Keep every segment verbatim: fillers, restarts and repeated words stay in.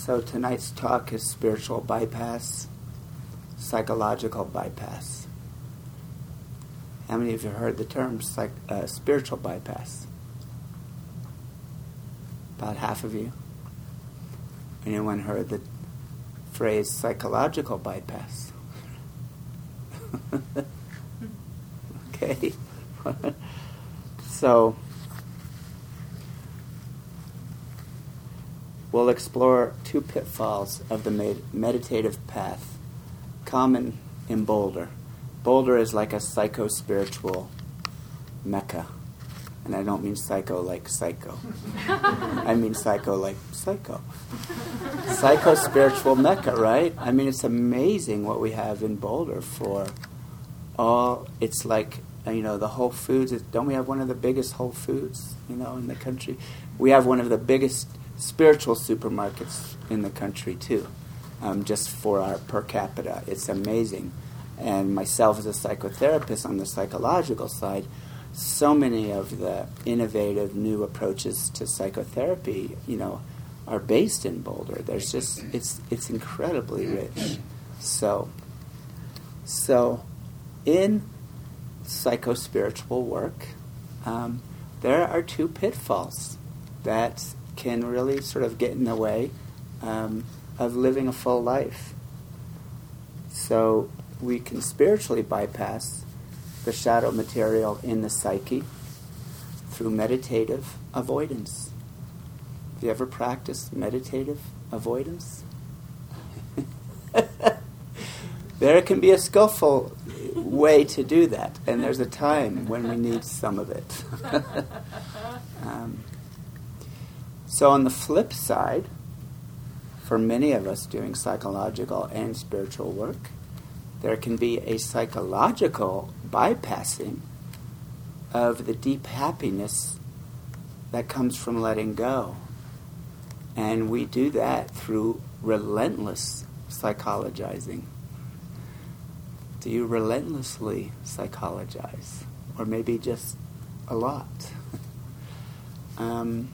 So tonight's talk is spiritual bypass, psychological bypass. How many of you heard the term psych, uh, spiritual bypass? About half of you. Anyone heard the phrase psychological bypass? Okay. So we'll explore two pitfalls of the med- meditative path, common in Boulder. Boulder is like a psycho-spiritual mecca. And I don't mean psycho like psycho. I mean psycho like psycho. Psycho-spiritual mecca, right? I mean, it's amazing what we have in Boulder for all, it's like, you know, the Whole Foods. Don't we have one of the biggest Whole Foods, you know, in the country? We have one of the biggest spiritual supermarkets in the country, too, um, just for our per capita. It's amazing. And myself as a psychotherapist on the psychological side, so many of the innovative new approaches to psychotherapy, you know, are based in Boulder. There's just, it's it's incredibly rich. So, so in psycho-spiritual work, um, there are two pitfalls that can really sort of get in the way um, of living a full life. So we can spiritually bypass the shadow material in the psyche through meditative avoidance. Have you ever practiced meditative avoidance? There can be a skillful way to do that, and there's a time when we need some of it. um, so on the flip side, for many of us doing psychological and spiritual work, there can be a psychological bypassing of the deep happiness that comes from letting go. And we do that through relentless psychologizing. Do you relentlessly psychologize? Or maybe just a lot? um,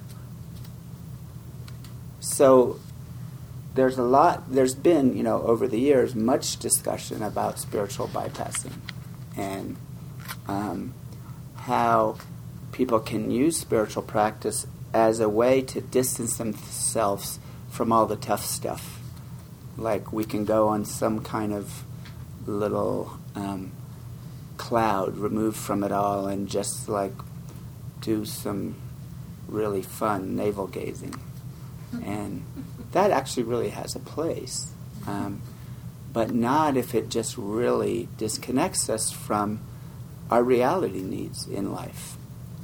so there's a lot, there's been, you know, over the years, much discussion about spiritual bypassing and um, how people can use spiritual practice as a way to distance themselves from all the tough stuff. Like we can go on some kind of little um, cloud removed from it all and just like do some really fun navel gazing. And that actually really has a place, um, but not if it just really disconnects us from our reality needs in life.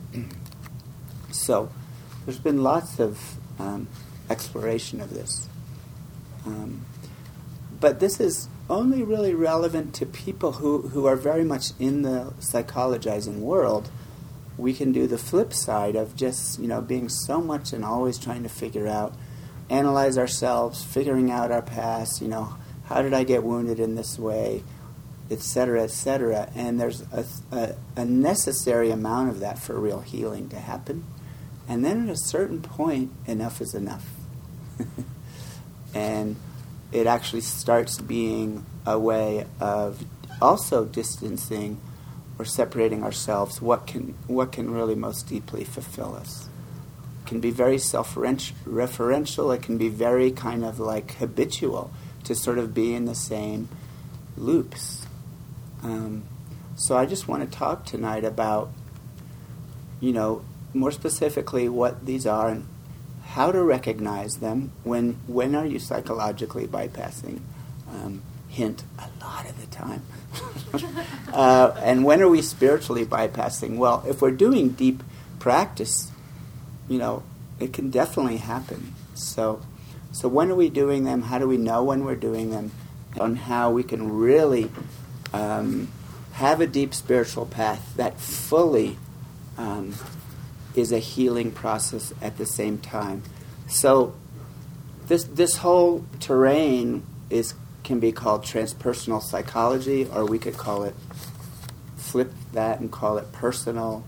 So there's been lots of um, exploration of this. Um, but this is only really relevant to people who, who are very much in the psychologizing world. We can do the flip side of just, you know, being so much and always trying to figure out, analyze ourselves, figuring out our past, you know, how did I get wounded in this way, et cetera, et cetera. And there's a, a, a necessary amount of that for real healing to happen. And then at a certain point, enough is enough. And it actually starts being a way of also distancing or separating ourselves what can what can really most deeply fulfill us. It can be very self-referential. It can be very kind of like habitual to sort of be in the same loops. Um, so I just want to talk tonight about, you know, more specifically what these are and how to recognize them. When when are you psychologically bypassing? Um, hint, a lot of the time. uh, and when are we spiritually bypassing? Well, if we're doing deep practice, you know, it can definitely happen. So, so when are we doing them? How do we know when we're doing them? On how we can really um, have a deep spiritual path that fully um, is a healing process at the same time. So this this whole terrain is can be called transpersonal psychology, or we could call it, flip that and call it personal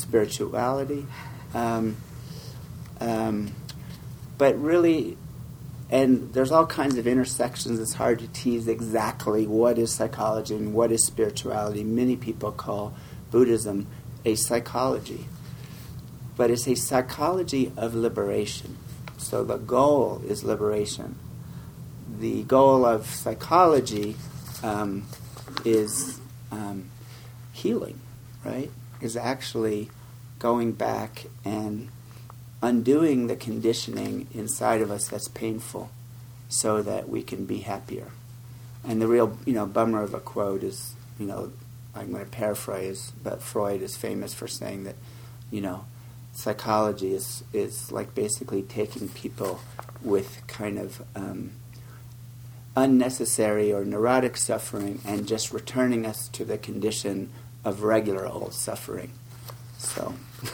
spirituality. Um, um, but really, and there's all kinds of intersections. It's hard to tease exactly what is psychology and what is spirituality. Many people call Buddhism a psychology, but it's a psychology of liberation. So the goal is liberation. The goal of psychology um, is um, healing, right? Is actually going back and undoing the conditioning inside of us that's painful so that we can be happier. And the real, you know, bummer of a quote is, you know, I'm going to paraphrase, but Freud is famous for saying that, you know, psychology is, is like basically taking people with kind of um, unnecessary or neurotic suffering and just returning us to the condition of regular old suffering. So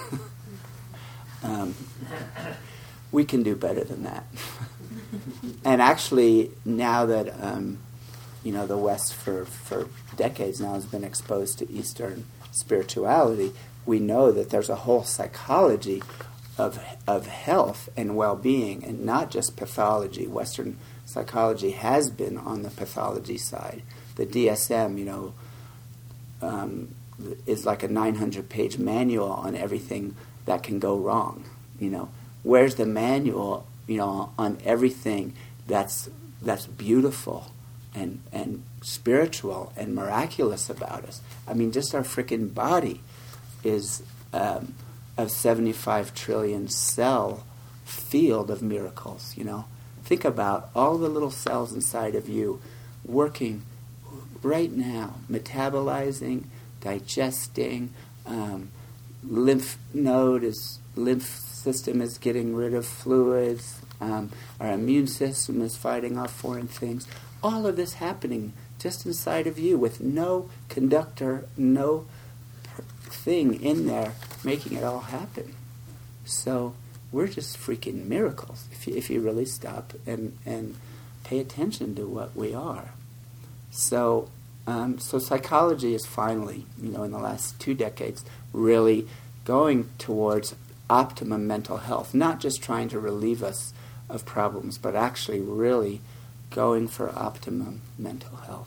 um, we can do better than that. And actually, now that um, you know the West for, for decades now has been exposed to Eastern spirituality, we know that there's a whole psychology of of health and well-being, and not just pathology. Western psychology has been on the pathology side. The D S M, you know, um, is like a nine hundred page manual on everything that can go wrong. You know, where's the manual, you know, on everything that's that's beautiful and and spiritual and miraculous about us? I mean, just our frickin' body is um, a seventy-five trillion cell field of miracles, you know. Think about all the little cells inside of you working right now, metabolizing, digesting, um, lymph node is, lymph system is getting rid of fluids, um, our immune system is fighting off foreign things. All of this happening just inside of you with no conductor, no thing in there making it all happen. So we're just freaking miracles if you, if you really stop and, and pay attention to what we are. So um, so psychology is finally, you know, in the last two decades, really going towards optimum mental health, not just trying to relieve us of problems, but actually really going for optimum mental health.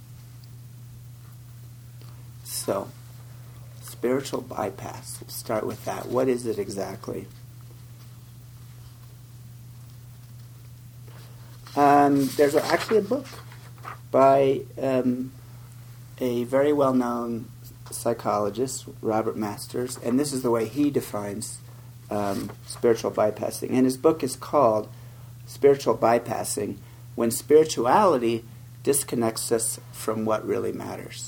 So, spiritual bypass. We'll start with that. What is it exactly? Um, there's actually a book by um, a very well-known psychologist, Robert Masters, and this is the way he defines um, spiritual bypassing. And his book is called Spiritual Bypassing, When Spirituality Disconnects Us from What Really Matters.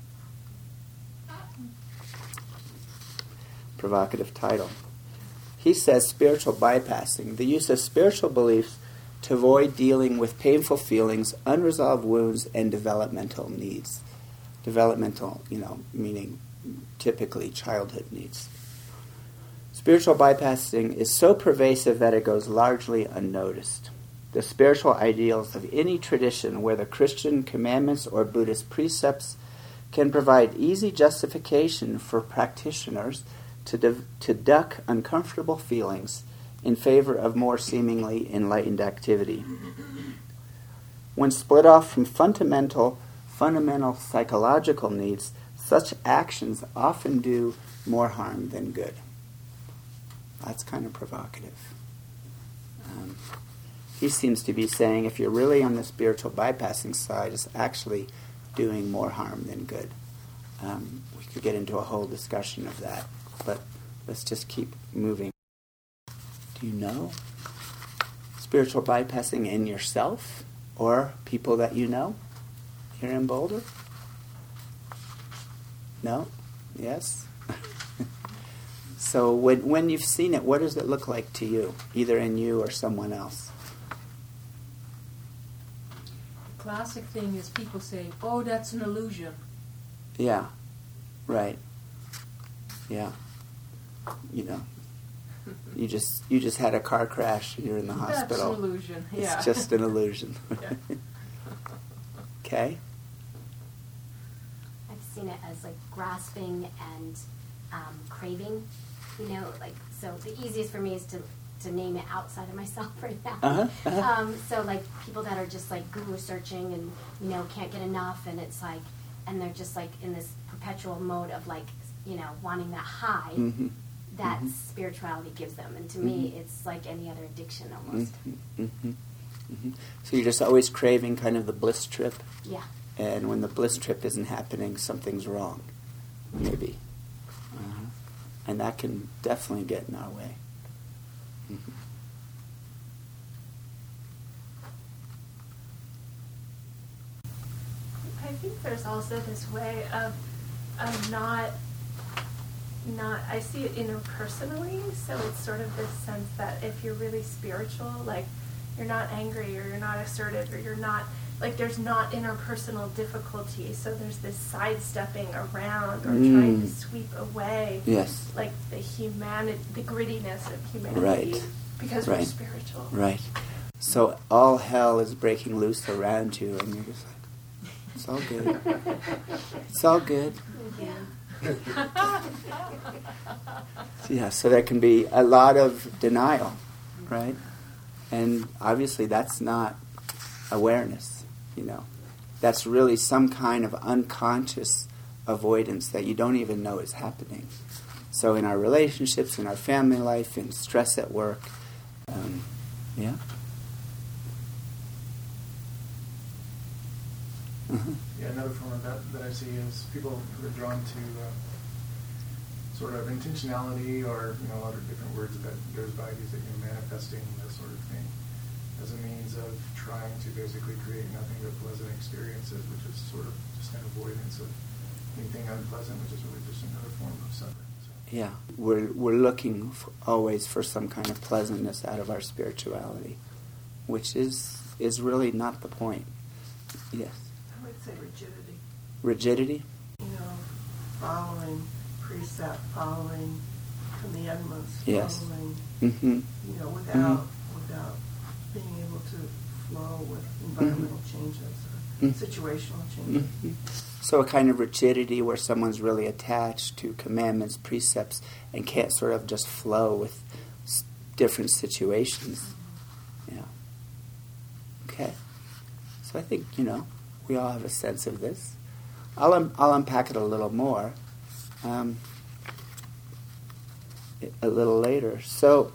Provocative title. He says spiritual bypassing, the use of spiritual beliefs to avoid dealing with painful feelings, unresolved wounds, and developmental needs. Developmental, you know, meaning typically childhood needs. Spiritual bypassing is so pervasive that it goes largely unnoticed. The spiritual ideals of any tradition, whether Christian commandments or Buddhist precepts, can provide easy justification for practitioners to, de- to duck uncomfortable feelings in favor of more seemingly enlightened activity. When split off from fundamental, fundamental psychological needs, such actions often do more harm than good. That's kind of provocative. Um, he seems to be saying if you're really on the spiritual bypassing side, it's actually doing more harm than good. Um, we could get into a whole discussion of that, but let's just keep moving. Do you know spiritual bypassing in yourself or people that you know here in Boulder? No? Yes? So when when you've seen it, what does it look like to you, either in you or someone else? The classic thing is people saying, oh, that's an illusion. Yeah, right. Yeah. You know. You just you just had a car crash. You're in the hospital. That's an illusion. Yeah. It's just an illusion. Yeah. Okay. I've seen it as like grasping and um, craving. You know, like so. The easiest for me is to to name it outside of myself right now. Uh-huh, uh-huh. Um, so like people that are just like guru searching and, you know, can't get enough, and it's like, and they're just like in this perpetual mode of like, you know, wanting that high Mm-hmm. that Mhm. spirituality gives them. And to me, Mhm. it's like any other addiction almost. Mm-hmm. Mm-hmm. Mm-hmm. So you're just always craving kind of the bliss trip, Yeah. and when the bliss trip isn't happening, something's wrong, maybe. Uh-huh. And that can definitely get in our way. Mm-hmm. I think there's also this way of of not not I see it interpersonally, so it's sort of this sense that if you're really spiritual, like you're not angry or you're not assertive or you're not like there's not interpersonal difficulty, so there's this sidestepping around or Mm. trying to sweep away Yes. like the humanity, the grittiness of humanity, Right. because we're Right. spiritual. Right. So all hell is breaking loose around you, and you're just like, it's all good. It's all good. Yeah, so there can be a lot of denial, right? And obviously that's not awareness, you know. That's really some kind of unconscious avoidance that you don't even know is happening. So in our relationships, in our family life, in stress at work, um, yeah. Uh-huh. Yeah, another form of that that I see is people who are drawn to uh, sort of intentionality, or you know, other different words that goes by, these, you know, manifesting, that sort of thing, as a means of trying to basically create nothing but pleasant experiences, which is sort of just an avoidance of anything unpleasant, which is really just another form of suffering. So. Yeah, we're we're looking for, always for some kind of pleasantness out of our spirituality, which is is really not the point. Yes. I would say rigidity. Rigidity? You know, following precept, following commandments, Yes. following, Mm-hmm. you know, without without being able to flow with environmental changes or Mhm. situational changes. Mm-hmm. So a kind of rigidity where someone's really attached to commandments, precepts, and can't sort of just flow with s- different situations. Yeah. Okay. So I think, you know, we all have a sense of this. I'll, un- I'll unpack it a little more um, a little later. So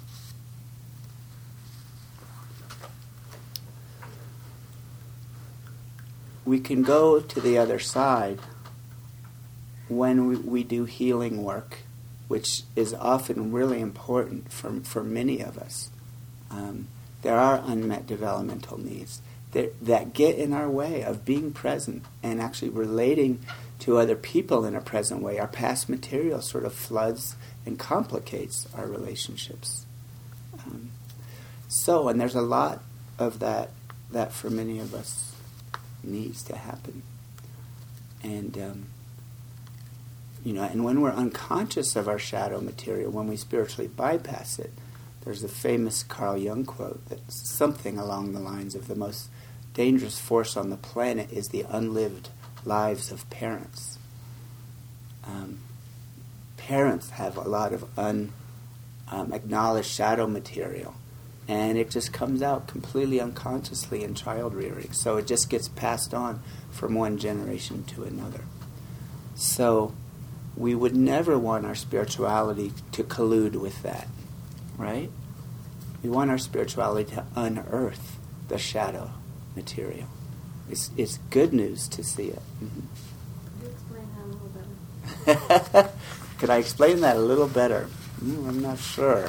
we can go to the other side when we, we do healing work, which is often really important for, for many of us. Um, there are unmet developmental needs that, that get in our way of being present and actually relating to other people in a present way. Our past material sort of floods and complicates our relationships. Um, so, and there's a lot of that that for many of us needs to happen. And, um, you know, and when we're unconscious of our shadow material, when we spiritually bypass it, there's a famous Carl Jung quote that's something along the lines of the most dangerous force on the planet is the unlived lives of parents. Um, parents have a lot of unacknowledged um, shadow material, and it just comes out completely unconsciously in child rearing. So it just gets passed on from one generation to another. So we would never want our spirituality to collude with that, right? We want our spirituality to unearth the shadow material. It's, it's good news to see it. Mm-hmm. Could you explain that a little better? Could I explain that a little better? Mm, I'm not sure.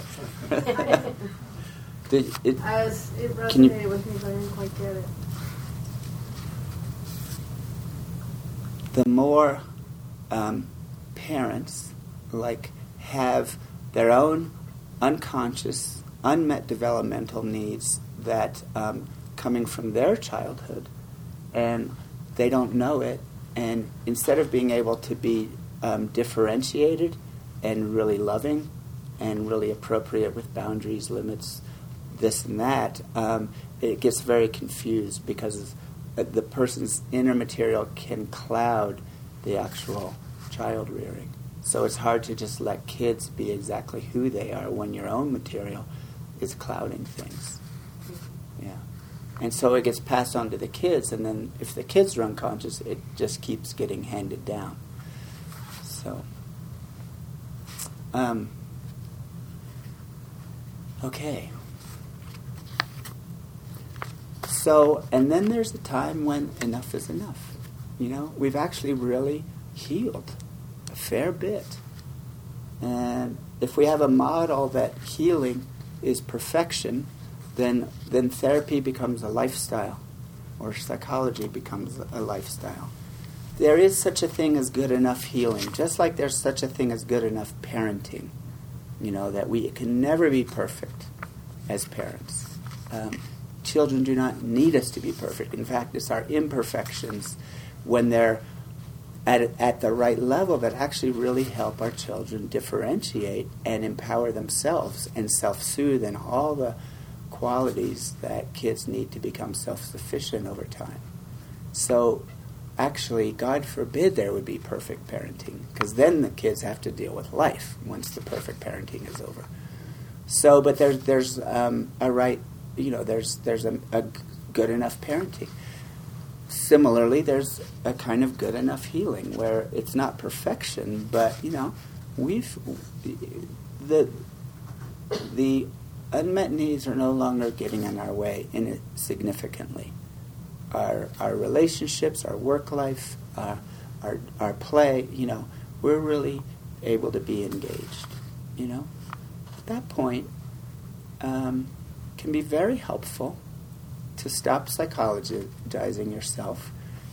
Did it, I was, it Can you- resonated with me, but I didn't quite get it. the more um, parents like have their own unconscious, unmet developmental needs that um, coming from their childhood, and they don't know it, and instead of being able to be um, differentiated and really loving and really appropriate with boundaries, limits, this and that, um, it gets very confused because the person's inner material can cloud the actual child rearing. So it's hard to just let kids be exactly who they are when your own material is clouding things. Yeah. And so it gets passed on to the kids, and then if the kids are unconscious, it just keeps getting handed down. So, um, okay. So, and then there's a time when enough is enough. You know, we've actually really healed a fair bit. And if we have a model that healing is perfection, then then therapy becomes a lifestyle, or psychology becomes a lifestyle. There is such a thing as good enough healing, just like there's such a thing as good enough parenting. You know, that we can never be perfect as parents. Um, children do not need us to be perfect. In fact, it's our imperfections when they're at at the right level that actually really help our children differentiate and empower themselves and self-soothe and all the qualities that kids need to become self-sufficient over time. So actually, God forbid there would be perfect parenting, because then the kids have to deal with life once the perfect parenting is over. So, but there's there's um, a right, you know, there's there's a, a good enough parenting. Similarly, there's a kind of good enough healing where it's not perfection, but you know, we've the the unmet needs are no longer getting in our way in it significantly. Our our relationships, our work life, our our our play, you know, we're really able to be engaged. You know, at that point, um, can be very helpful to stop psychologizing yourself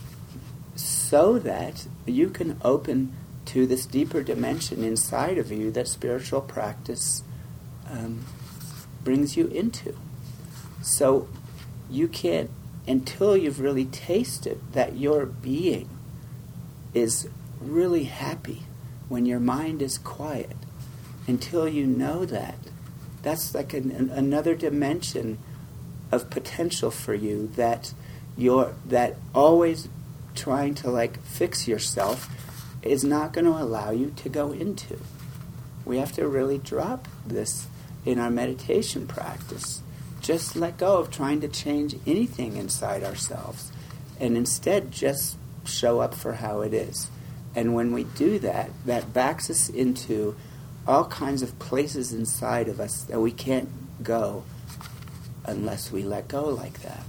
so that you can open to this deeper dimension inside of you that spiritual practice um, brings you into. So you can't, until you've really tasted that your being is really happy when your mind is quiet, until you know that, that's like an, an, another dimension of potential for you that you're that always trying to like fix yourself is not going to allow you to go into. We have to really drop this in our meditation practice. Just let go of trying to change anything inside ourselves and instead just show up for how it is. And when we do that, that backs us into all kinds of places inside of us that we can't go unless we let go like that.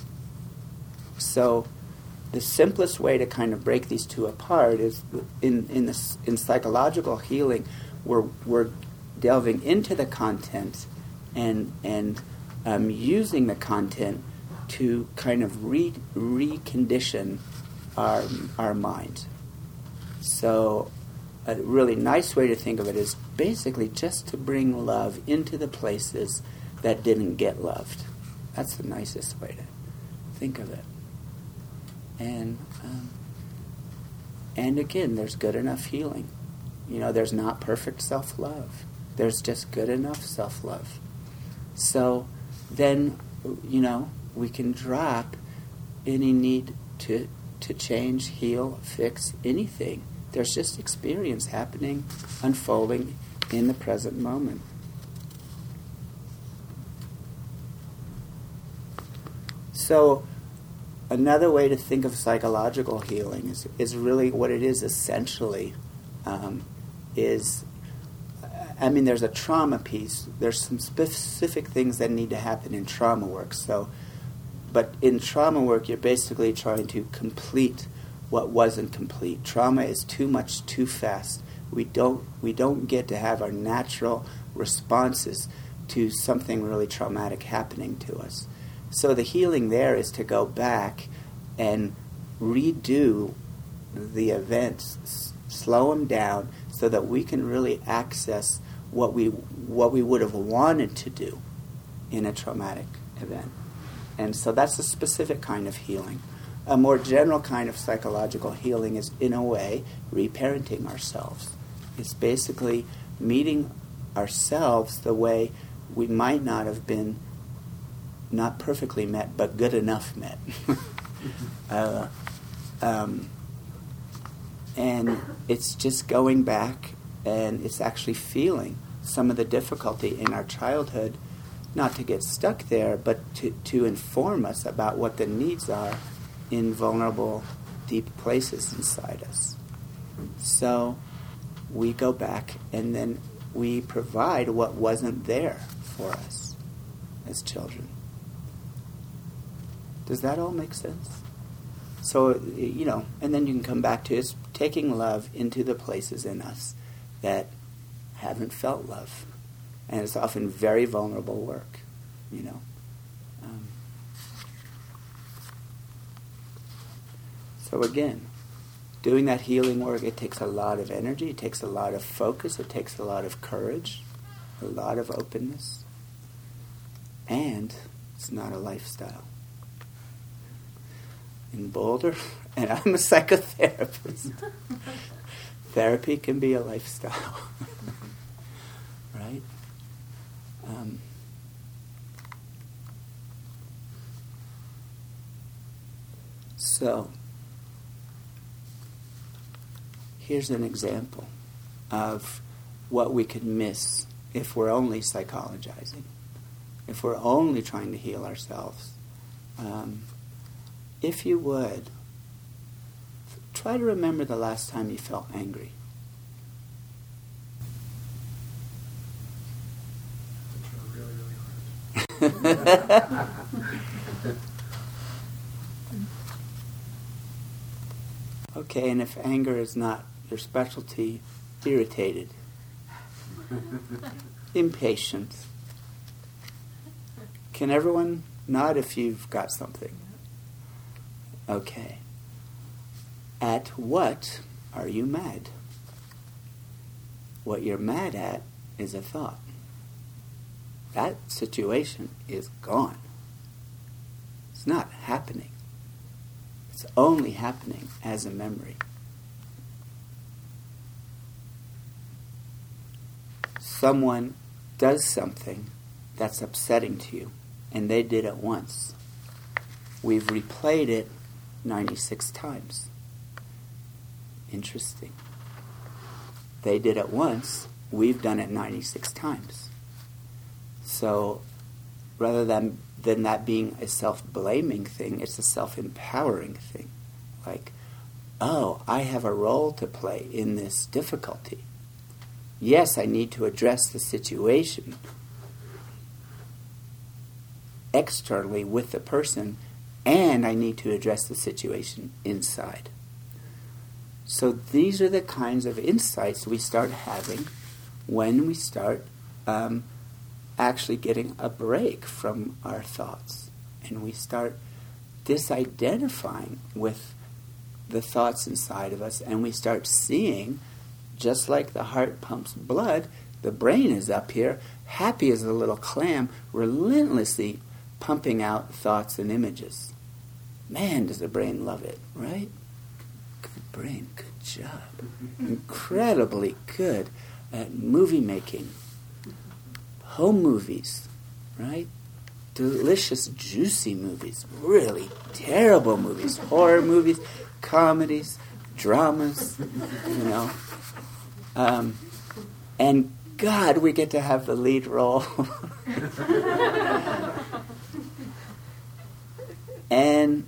So the simplest way to kind of break these two apart is in in this in psychological healing, we're we're delving into the content and and um, using the content to kind of re recondition our our mind. So a really nice way to think of it is basically just to bring love into the places that didn't get loved. That's the nicest way to think of it. And um, and again, there's good enough healing. You know, there's not perfect self-love. There's just good enough self-love. So then, you know, we can drop any need to to change, heal, fix anything. There's just experience happening, unfolding in the present moment. So another way to think of psychological healing is, is really what it is essentially um, is, I mean, there's a trauma piece. There's some specific things that need to happen in trauma work. So, but in trauma work, you're basically trying to complete what wasn't complete. Trauma is too much, too fast. We don't we don't get to have our natural responses to something really traumatic happening to us. So the healing there is to go back and redo the events, s- slow them down, so that we can really access what we what we would have wanted to do in a traumatic event. And so that's a specific kind of healing. A more general kind of psychological healing is, in a way, reparenting ourselves. It's basically meeting ourselves the way we might not have been not perfectly met, but good enough met. uh, um, and it's just going back and it's actually feeling some of the difficulty in our childhood not to get stuck there, but to, to inform us about what the needs are in vulnerable, deep places inside us. So we go back and then we provide what wasn't there for us as children. Does that all make sense? So, you know, and then you can come back to it's taking love into the places in us that haven't felt love. And it's often very vulnerable work, you know. Um, so again, doing that healing work, it takes a lot of energy, it takes a lot of focus, it takes a lot of courage, a lot of openness. And it's not a lifestyle. In Boulder, and I'm a psychotherapist, therapy can be a lifestyle. Right? Um, so, here's an example of what we could miss if we're only psychologizing, if we're only trying to heal ourselves. Um, if you would, try to remember the last time you felt angry. Really, really hard. Okay, and if anger is not your specialty, irritated, impatient. Can everyone nod if you've got something? Okay. At what are you mad? What you're mad at is a thought. That situation is gone. It's not happening. It's only happening as a memory. Someone does something that's upsetting to you, and they did it once. We've replayed it ninety-six times. Interesting. They did it once, we've done it ninety-six times. So rather than, than that being a self-blaming thing, it's a self-empowering thing. Like, oh, I have a role to play in this difficulty. Yes, I need to address the situation externally with the person, and I need to address the situation inside. So these are the kinds of insights we start having when we start um, actually getting a break from our thoughts, and we start disidentifying with the thoughts inside of us, and we start seeing, just like the heart pumps blood, the brain is up here, happy as a little clam, relentlessly pumping out thoughts and images. Man, does the brain love it, right? Good brain, good job. Incredibly good at movie making. Home movies, right? Delicious, juicy movies. Really terrible movies. Horror movies, comedies, dramas, you know. Um, and God, we get to have the lead role. And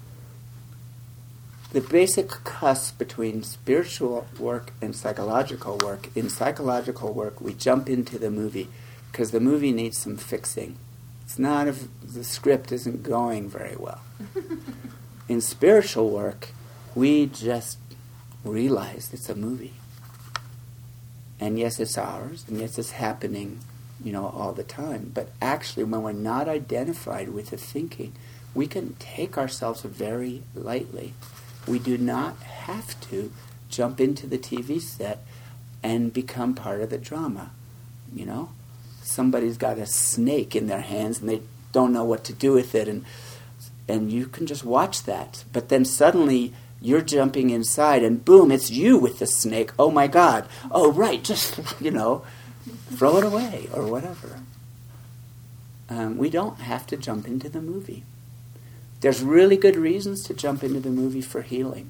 the basic cusp between spiritual work and psychological work, in psychological work we jump into the movie because the movie needs some fixing. It's not if the script isn't going very well. In spiritual work, we just realize it's a movie. And yes, it's ours, and yes, it's happening, you know, all the time. But actually, when we're not identified with the thinking, we can take ourselves very lightly. We do not have to jump into the T V set and become part of the drama, you know? Somebody's got a snake in their hands and they don't know what to do with it, and and you can just watch that. But then suddenly you're jumping inside and boom, it's you with the snake. Oh my God. Oh right, just, you know, throw it away or whatever. Um, we don't have to jump into the movie. There's really good reasons to jump into the movie for healing.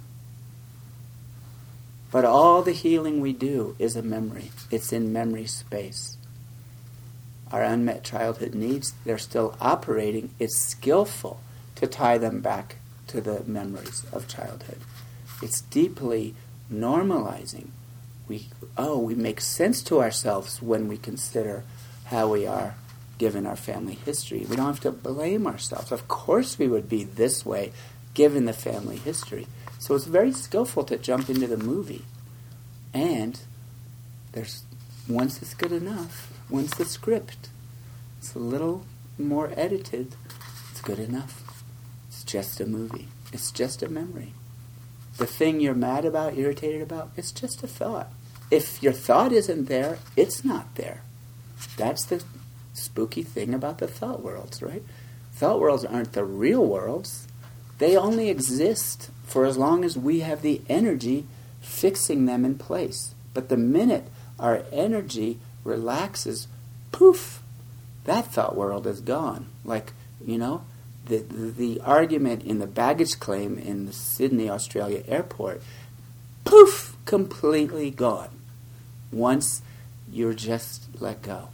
But all the healing we do is a memory. It's in memory space. our unmet childhood needs, they're still operating, it's skillful to tie them back to the memories of childhood. It's deeply normalizing. We oh, we make sense to ourselves when we consider how we are given our family history. We don't have to blame ourselves. Of course we would be this way given the family history. So it's very skillful to jump into the movie. And there's once it's good enough, once the script is a little more edited, it's good enough. It's just a movie. It's just a memory. The thing you're mad about, irritated about, it's just a thought. If your thought isn't there, it's not there. That's the spooky thing about the thought worlds, right? Thought worlds aren't the real worlds. They only exist for as long as we have the energy fixing them in place. But the minute our energy relaxes, poof, that thought world is gone. Like, you know, the, the, the argument in the baggage claim in the Sydney, Australia airport, poof, completely gone. Once you're just let go.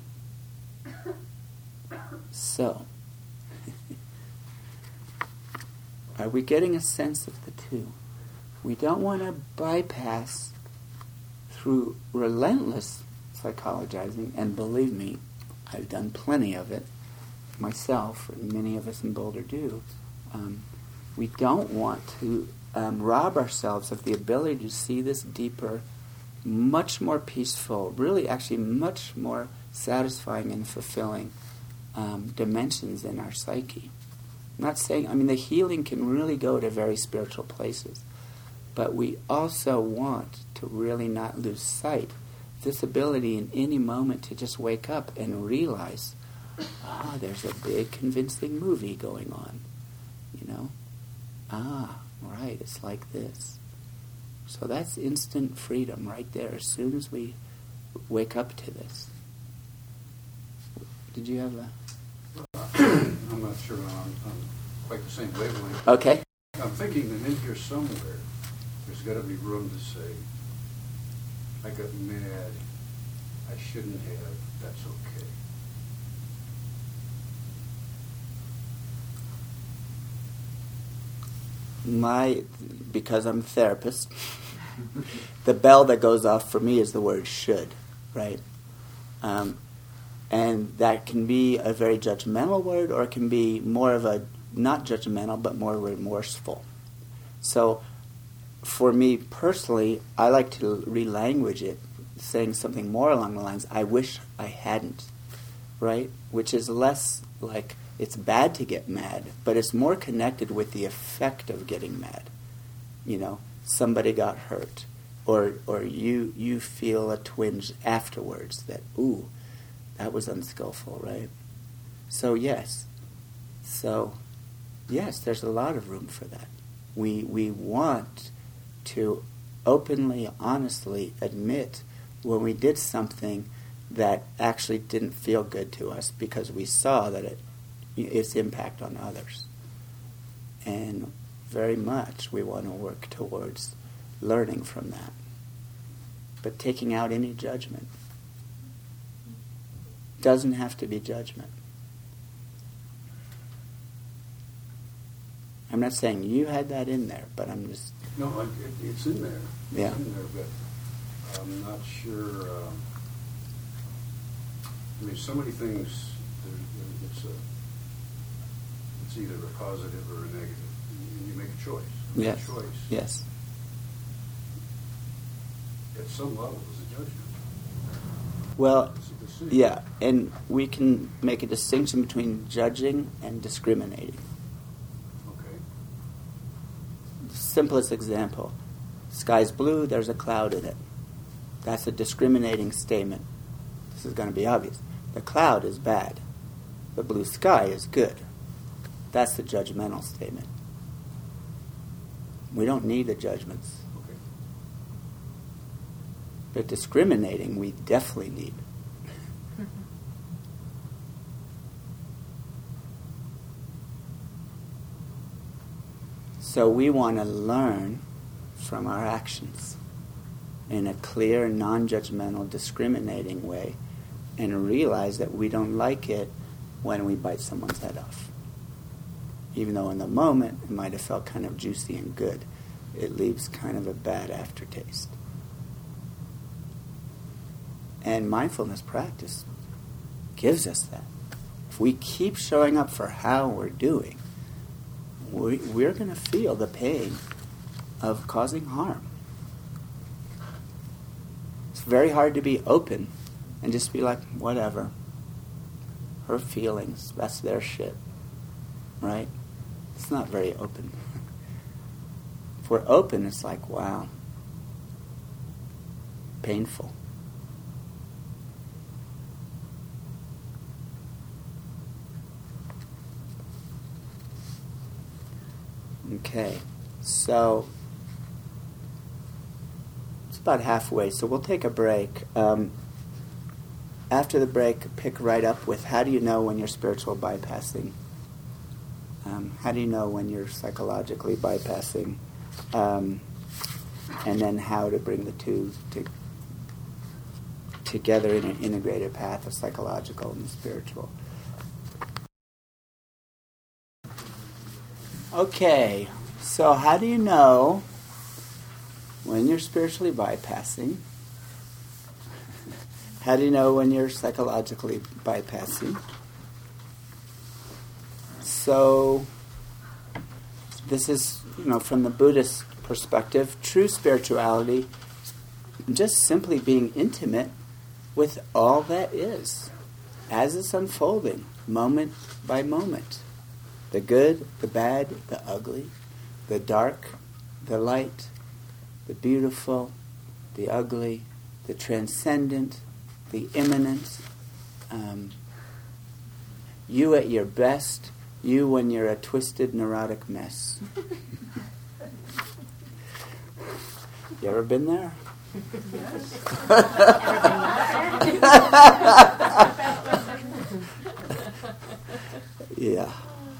So, are we getting a sense of the two? We don't want to bypass through relentless psychologizing, and believe me, I've done plenty of it myself, and many of us in Boulder do. Um, we don't want to um, rob ourselves of the ability to see this deeper, much more peaceful, really actually much more satisfying and fulfilling um, dimensions in our psyche. I'm not saying, I mean, the healing can really go to very spiritual places, but we also want to really not lose sight of this ability in any moment to just wake up and realize, ah, there's a big convincing movie going on, you know? Ah, right, it's like this. So that's instant freedom right there as soon as we wake up to this. Did you have a... I'm not sure I'm on quite the same wavelength. Okay. I'm thinking that in here somewhere, there's got to be room to say, I got mad, I shouldn't have, that's okay. My, because I'm a therapist, the bell that goes off for me is the word should, right? Um, and that can be a very judgmental word, or it can be more of a, not judgmental, but more remorseful. So, for me personally, I like to relanguage it, saying something more along the lines, I wish I hadn't, right? Which is less like, it's bad to get mad, but it's more connected with the effect of getting mad. You know, somebody got hurt, or or you you feel a twinge afterwards that, ooh, that was unskillful, right? So yes, so yes, there's a lot of room for that. We we want to openly, honestly admit when we did something that actually didn't feel good to us because we saw that it its impact on others. And very much we want to work towards learning from that. But taking out any judgment. Doesn't have to be judgment. I'm not saying you had that in there, but I'm just... No, it, it's in there. It's yeah. in there, but I'm not sure... Um, I mean, so many things, it's a... It's either a positive or a negative. And you make a choice. Make yes. a choice. Yes. At some level, is a judgment. Well, It's a decision. yeah, and we can make a distinction between judging and discriminating. Okay. The simplest example, sky's blue, there's a cloud in it. That's a discriminating statement. This is going to be obvious. The cloud is bad. The blue sky is good. That's the judgmental statement. We don't need the judgments. Okay. But discriminating, we definitely need. So we want to learn from our actions in a clear, non-judgmental, discriminating way and realize that we don't like it when we bite someone's head off. Even though in the moment it might have felt kind of juicy and good, it leaves kind of a bad aftertaste. And mindfulness practice gives us that. If we keep showing up for how we're doing, we, we're going to feel the pain of causing harm. It's very hard to be open and just be like, whatever. Her feelings, that's their shit. Right? It's not very open. If we're open, it's like, wow. Painful. Okay, so it's about halfway, so we'll take a break. Um, after the break, pick right up with how do you know when you're spiritual bypassing? Um, how do you know when you're psychologically bypassing? Um, and then how to bring the two to, together in an integrated path of psychological and spiritual. Okay, so how do you know when you're spiritually bypassing? How do you know when you're psychologically bypassing? So, this is, you know, from the Buddhist perspective, true spirituality, just simply being intimate with all that is, as it's unfolding, moment by moment. The good, the bad, the ugly, the dark, the light, the beautiful, the ugly, the transcendent, the immanent. Um, you at your best, you when you're a twisted, neurotic mess. You ever been there? Yeah.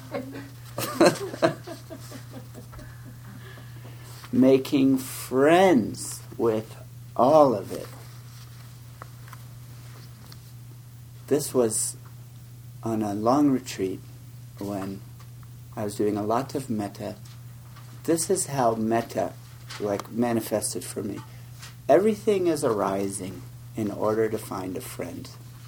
Making friends with all of it. This was on a long retreat when I was doing a lot of metta. This is how metta like manifested for me. Everything is arising in order to find a friend.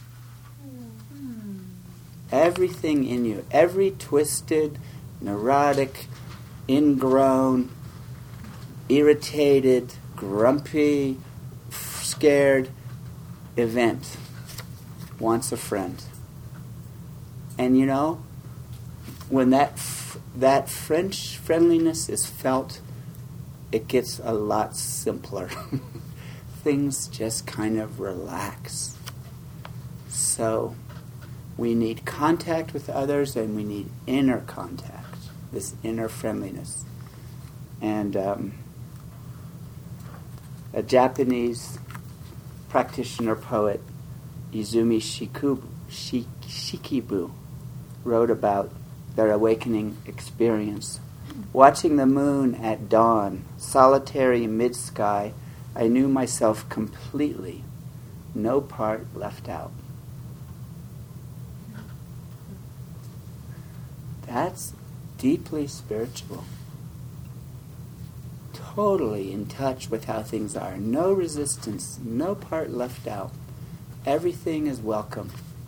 Everything in you, every twisted, neurotic, ingrown, irritated, grumpy, scared event wants a friend. And you know, when that f- that French friendliness is felt, it gets a lot simpler. Things just kind of relax. So we need contact with others, and we need inner contact, this inner friendliness. And um, a Japanese practitioner poet, Izumi Shikubu, Shik- Shikibu, wrote about their awakening experience. Watching the moon at dawn, solitary mid-sky, I knew myself completely, no part left out. That's deeply spiritual. Totally in touch with how things are. No resistance, no part left out. Everything is welcome.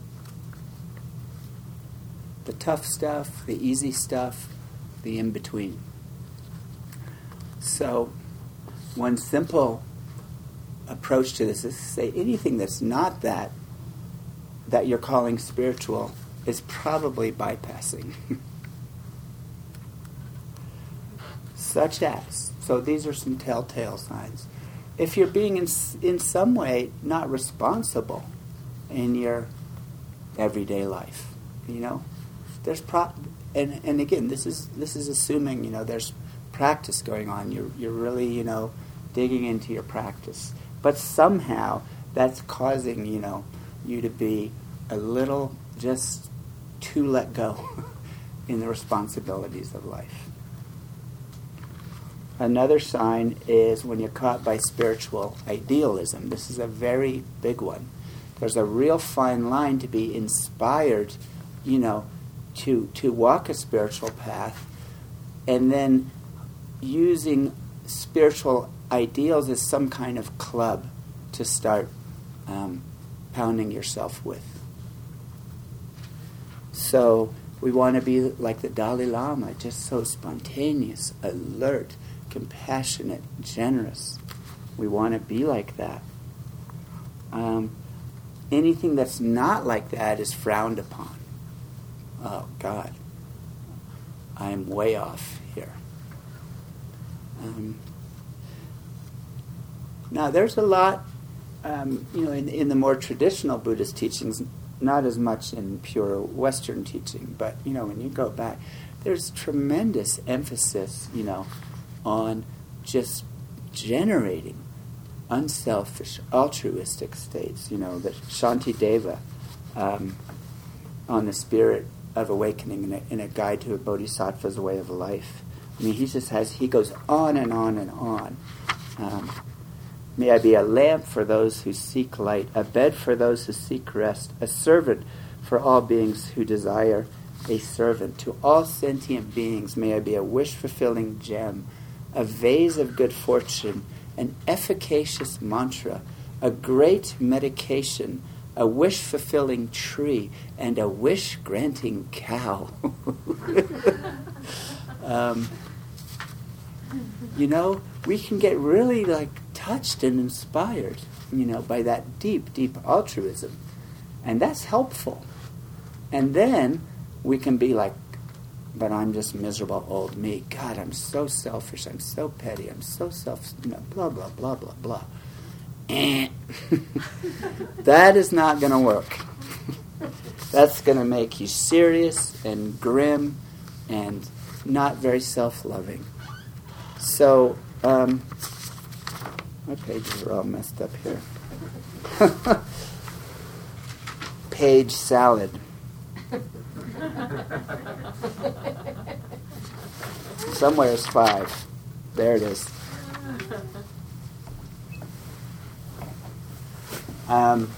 The tough stuff, the easy stuff, the in-between. So, one simple approach to this is to say anything that's not that, that you're calling spiritual, is probably bypassing. Such as, so these are some telltale signs. If you're being in, in some way not responsible in your everyday life, you know, there's pro, and and again, this is this is assuming, you know, there's practice going on. You're you're really, you know, digging into your practice, but somehow that's causing, you know, you to be a little just too let go in the responsibilities of life. Another sign is when you're caught by spiritual idealism. This is a very big one. There's a real fine line to be inspired, you know, to to walk a spiritual path, and then using spiritual ideals as some kind of club to start um, pounding yourself with. So we want to be like the Dalai Lama, just so spontaneous, alert, compassionate, generous. We want to be like that. Um, anything that's not like that is frowned upon. Oh, God. I'm way off here. Um, now, there's a lot, um, you know, in, in the more traditional Buddhist teachings, not as much in pure Western teaching, but, you know, when you go back, there's tremendous emphasis, you know, on just generating unselfish, altruistic states, you know, that Shantideva, um, on the spirit of awakening in a, in a guide to a bodhisattva's way of life. I mean, he just has, he goes on and on and on. Um, May I be a lamp for those who seek light, a bed for those who seek rest, a servant for all beings who desire a servant. To all sentient beings may I be a wish-fulfilling gem, a vase of good fortune, an efficacious mantra, a great medication, a wish-fulfilling tree, and a wish-granting cow. um, you know, we can get really, like, touched and inspired, you know, by that deep, deep altruism. And that's helpful. And then we can be like, but I'm just miserable old me. God, I'm so selfish. I'm so petty. I'm so self, you know, blah, blah, blah, blah, blah. Eh. That is not going to work. That's going to make you serious and grim and not very self-loving. So, um, my pages are all messed up here. Page salad. Somewhere is five. There it is. Um,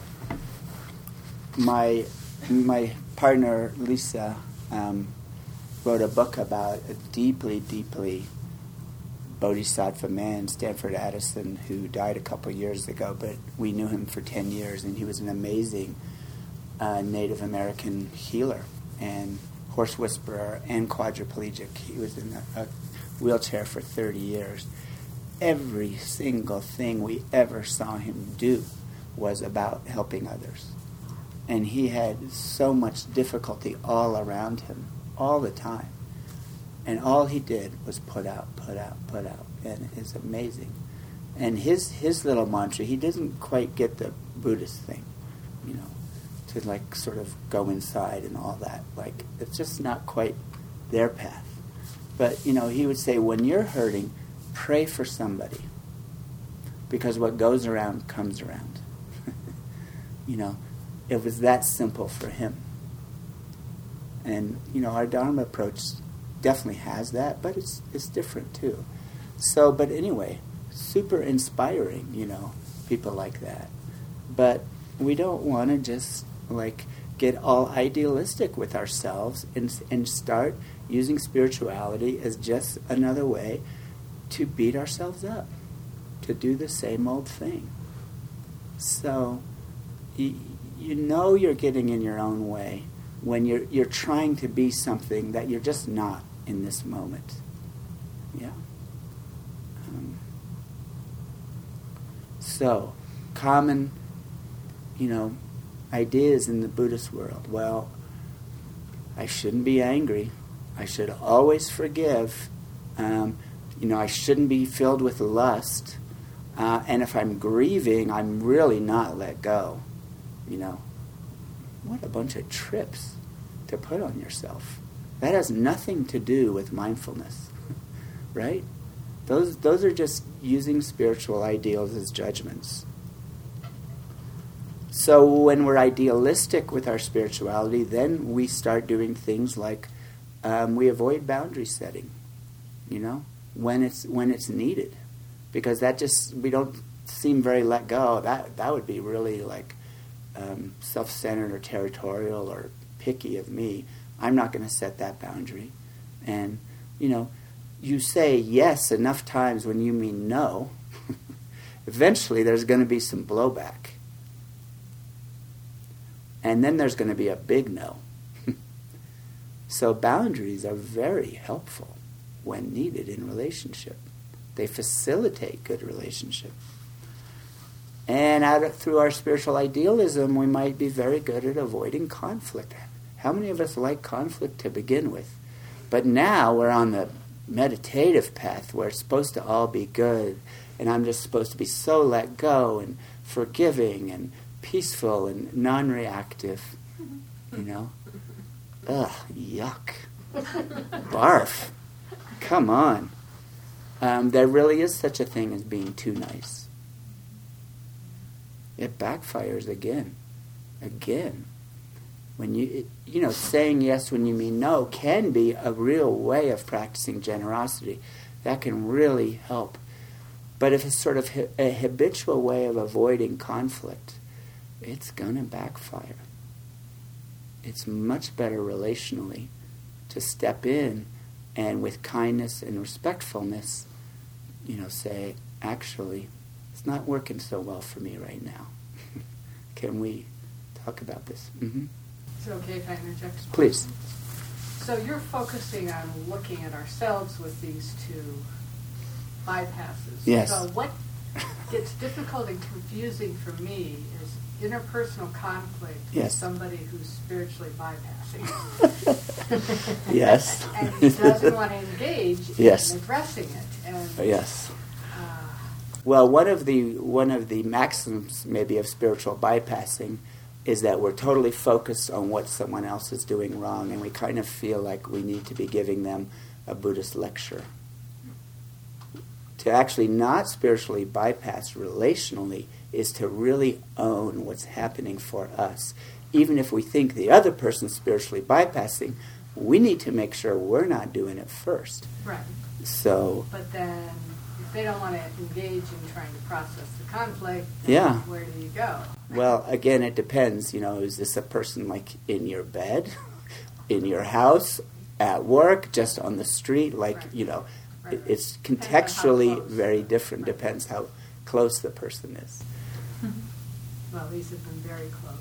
my my partner Lisa um, wrote a book about a deeply, deeply bodhisattva man, Stanford Addison, who died a couple years ago, but we knew him for ten years, and he was an amazing uh, Native American healer and horse whisperer and quadriplegic. He was in a, a wheelchair for thirty years. Every single thing we ever saw him do was about helping others. And he had so much difficulty all around him, all the time. And all he did was put out, put out, put out. And it's amazing. And his his little mantra, he doesn't quite get the Buddhist thing, you know, to like sort of go inside and all that. Like, it's just not quite their path. But, you know, he would say, when you're hurting, pray for somebody. Because what goes around comes around. You know, it was that simple for him. And, you know, our Dharma approach definitely has that, but it's it's different too. So, but anyway, super inspiring, you know, people like that. But we don't want to just, like, get all idealistic with ourselves and and start using spirituality as just another way to beat ourselves up, to do the same old thing. So, you, you know you're getting in your own way when you're you're trying to be something that you're just not in this moment. Yeah. Um, so, common, you know, ideas in the Buddhist world. Well, I shouldn't be angry. I should always forgive. Um, you know, I shouldn't be filled with lust. Uh, and if I'm grieving, I'm really not let go. You know, what a bunch of trips to put on yourself. That has nothing to do with mindfulness, right? Those those are just using spiritual ideals as judgments. So when we're idealistic with our spirituality, then we start doing things like um, we avoid boundary setting, you know, when it's when it's needed, because that just we don't seem very let go. That that would be really like um, self-centered or territorial or picky of me, I'm not going to set that boundary. And, you know, you say yes enough times when you mean no, eventually there's going to be some blowback. And then there's going to be a big no. So boundaries are very helpful when needed in relationship. They facilitate good relationship. And out of, through our spiritual idealism, we might be very good at avoiding conflict. How many of us like conflict to begin with? But now we're on the meditative path where it's supposed to all be good, and I'm just supposed to be so let go and forgiving and peaceful and non-reactive, you know? Ugh, yuck. Barf. Come on. Um, there really is such a thing as being too nice. It backfires again. Again. When you, it, you know, saying yes when you mean no can be a real way of practicing generosity. That can really help. But if it's sort of hi- a habitual way of avoiding conflict, it's going to backfire. It's much better relationally to step in and with kindness and respectfulness, you know, say, actually, it's not working so well for me right now. Can we talk about this? Mm-hmm. Is it okay if I interject? Please. So you're focusing on looking at ourselves with these two bypasses. Yes. So what gets difficult and confusing for me is interpersonal conflict Yes. with somebody who's spiritually bypassing. Yes. And he doesn't want to engage Yes. in addressing it. And, Yes. uh, Well, one of the one of the maxims maybe of spiritual bypassing is that we're totally focused on what someone else is doing wrong, and we kind of feel like we need to be giving them a Buddhist lecture. To actually not spiritually bypass relationally is to really own what's happening for us. Even if we think the other person's spiritually bypassing, we need to make sure we're not doing it first. right. So, But then if they don't want to engage in trying to process the conflict, then Yeah. where do you go? well, again, it depends. You know, is this a person like in your bed, in your house, at work, just on the street? Like, Right. you know, Right, it, right. it's Depends on how contextually close. very different. Right. Depends how close the person is. Well, these have been very close.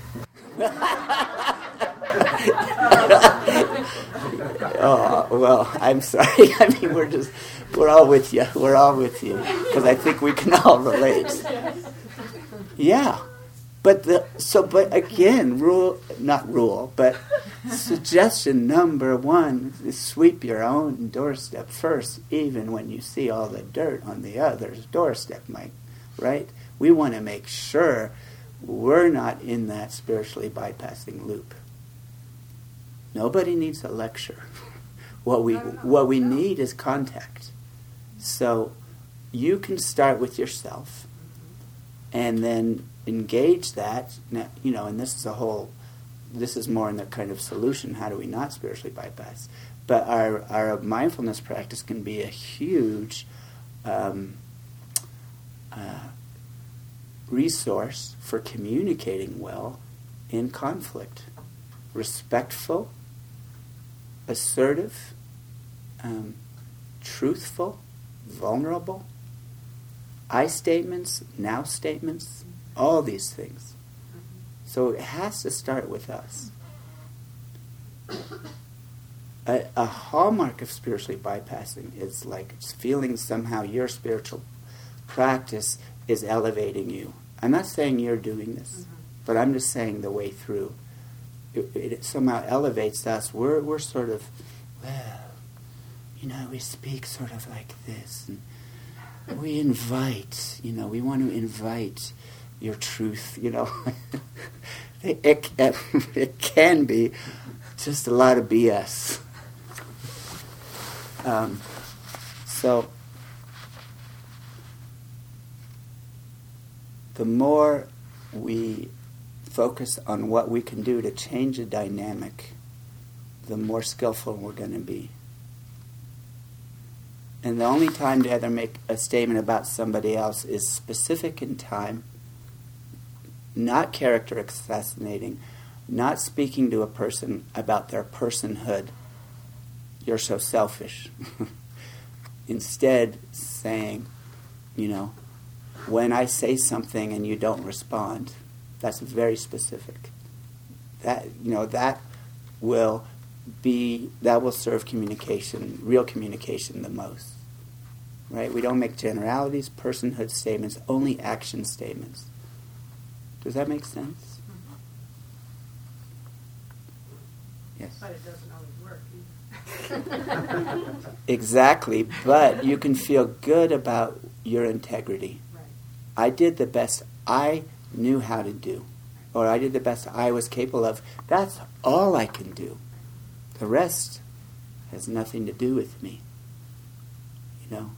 Oh, well, I'm sorry. I mean, we're just, we're all with you. We're all with you. Because I think we can all relate. Yeah. But the, so, but again, rule, not rule, but suggestion number one is sweep your own doorstep first, even when you see all the dirt on the other's doorstep, Mike. Right? We want to make sure we're not in that spiritually bypassing loop. Nobody needs a lecture. What we No, no, no. what we No. need is contact. So you can start with yourself, and then engage that. Now, you know, and this is a whole. This is more in the kind of solution. How do we not spiritually bypass? But our our mindfulness practice can be a huge um, uh, resource for communicating well in conflict. Respectful, assertive, um, truthful, vulnerable, I statements, now statements, all these things. So it has to start with us. A, a hallmark of spiritually bypassing is like feeling somehow your spiritual practice is elevating you. I'm not saying you're doing this, Mm-hmm. but I'm just saying the way through. It, it somehow elevates us. We're we're sort of, well, you know, we speak sort of like this, and we invite. You know, we want to invite your truth. You know, it, it it can be just a lot of B S. Um, so the more we focus on what we can do to change a dynamic, the more skillful we're going to be. And the only time to ever make a statement about somebody else is specific in time, not character assassinating, not speaking to a person about their personhood. You're so selfish. Instead, saying, you know, when I say something and you don't respond, that's very specific. That, you know, that will be, that will serve communication, real communication the most. Right? We don't make generalities, personhood statements, only action statements. Does that make sense? Yes. But it doesn't always work either. Exactly, but you can feel good about your integrity. Right. I did the best I knew how to do, or I did the best I was capable of. That's all I can do. The rest has nothing to do with me. You know?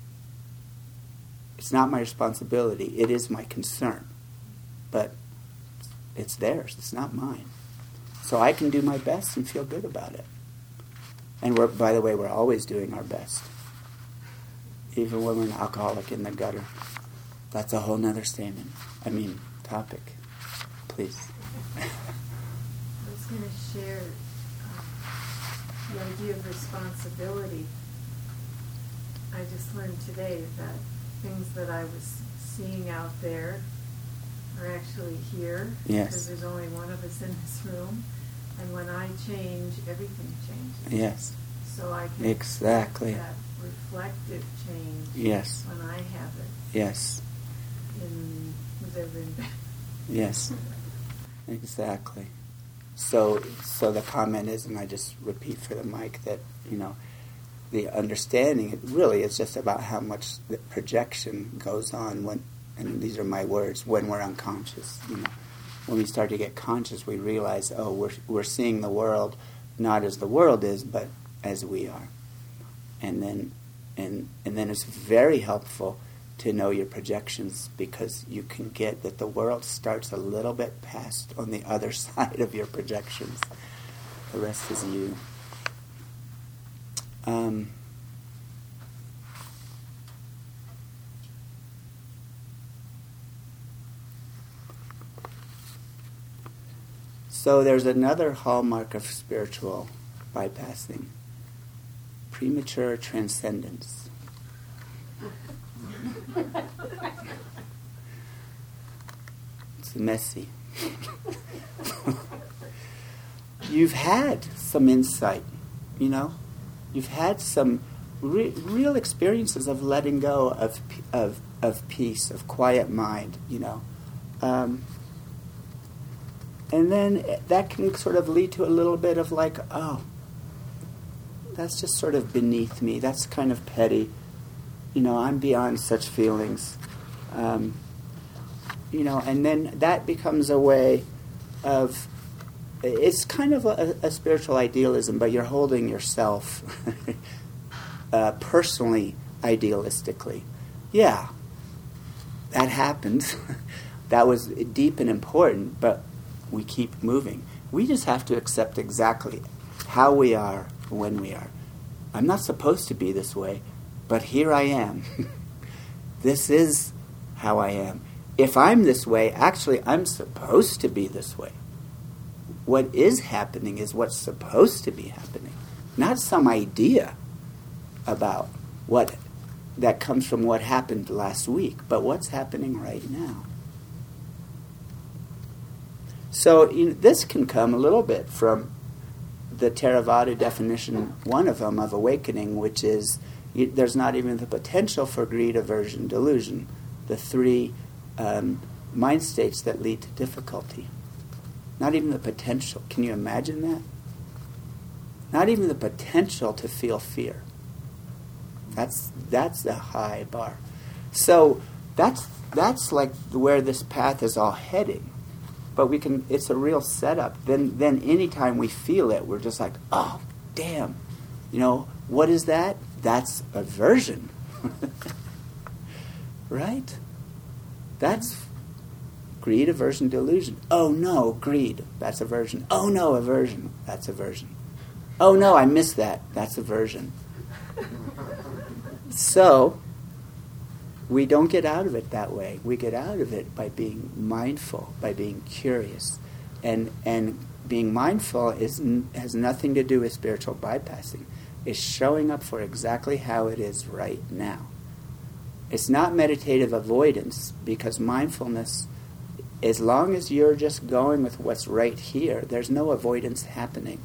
It's not my responsibility. It is my concern. But it's theirs. It's not mine. So I can do my best and feel good about it. And we're, by the way, we're always doing our best. Even when we're an alcoholic in the gutter. That's a whole nother statement. I mean, topic. Please. I was going to share um, the idea of responsibility. I just learned today that things that I was seeing out there are actually here. Yes. Because there's only one of us in this room. And when I change, everything changes. Yes. So I can exactly that reflective change. Yes. When I have it. Yes. In whoever in Yes. Exactly. So, so the comment is, and I just repeat for the mic that, you know, the understanding, it really is just about how much the projection goes on when, and these are my words, when we're unconscious. You know, when we start to get conscious, we realize, oh, we're we're seeing the world not as the world is, but as we are. And then, and and then it's very helpful to know your projections, because you can get that the world starts a little bit past on the other side of your projections. The rest is you. Um, so there's another hallmark of spiritual bypassing: premature transcendence. It's messy. You've had some insight, you know? You've had some re- real experiences of letting go of of of peace, of quiet mind, you know. Um, and then that can sort of lead to a little bit of like, oh, that's just sort of beneath me. That's kind of petty. You know, I'm beyond such feelings. Um, you know, and then that becomes a way of, it's kind of a, a spiritual idealism, but you're holding yourself uh, personally, idealistically. Yeah, that happened. That was deep and important, but we keep moving. We just have to accept exactly how we are when we are. I'm not supposed to be this way, but here I am. This is how I am. If I'm this way, actually, I'm supposed to be this way. What is happening is what's supposed to be happening, not some idea about what that comes from what happened last week, but what's happening right now. So you know, this can come a little bit from the Theravada definition, one of them, of awakening, which is you, there's not even the potential for greed, aversion, delusion, the three um, mind states that lead to difficulty. Not even the potential. Can you imagine that? Not even the potential to feel fear. That's that's the high bar. So that's that's like where this path is all heading. But we can. It's a real setup. Then then anytime we feel it, we're just like, oh, damn. You know, what is that? That's aversion. Right? That's greed, aversion, delusion. Oh no, greed. That's aversion. Oh no, aversion. That's aversion. Oh no, I missed that. That's aversion. So, we don't get out of it that way. We get out of it by being mindful, by being curious. And and being mindful is n- has nothing to do with spiritual bypassing. It's showing up for exactly how it is right now. It's not meditative avoidance, because mindfulness, as long as you're just going with what's right here, there's no avoidance happening.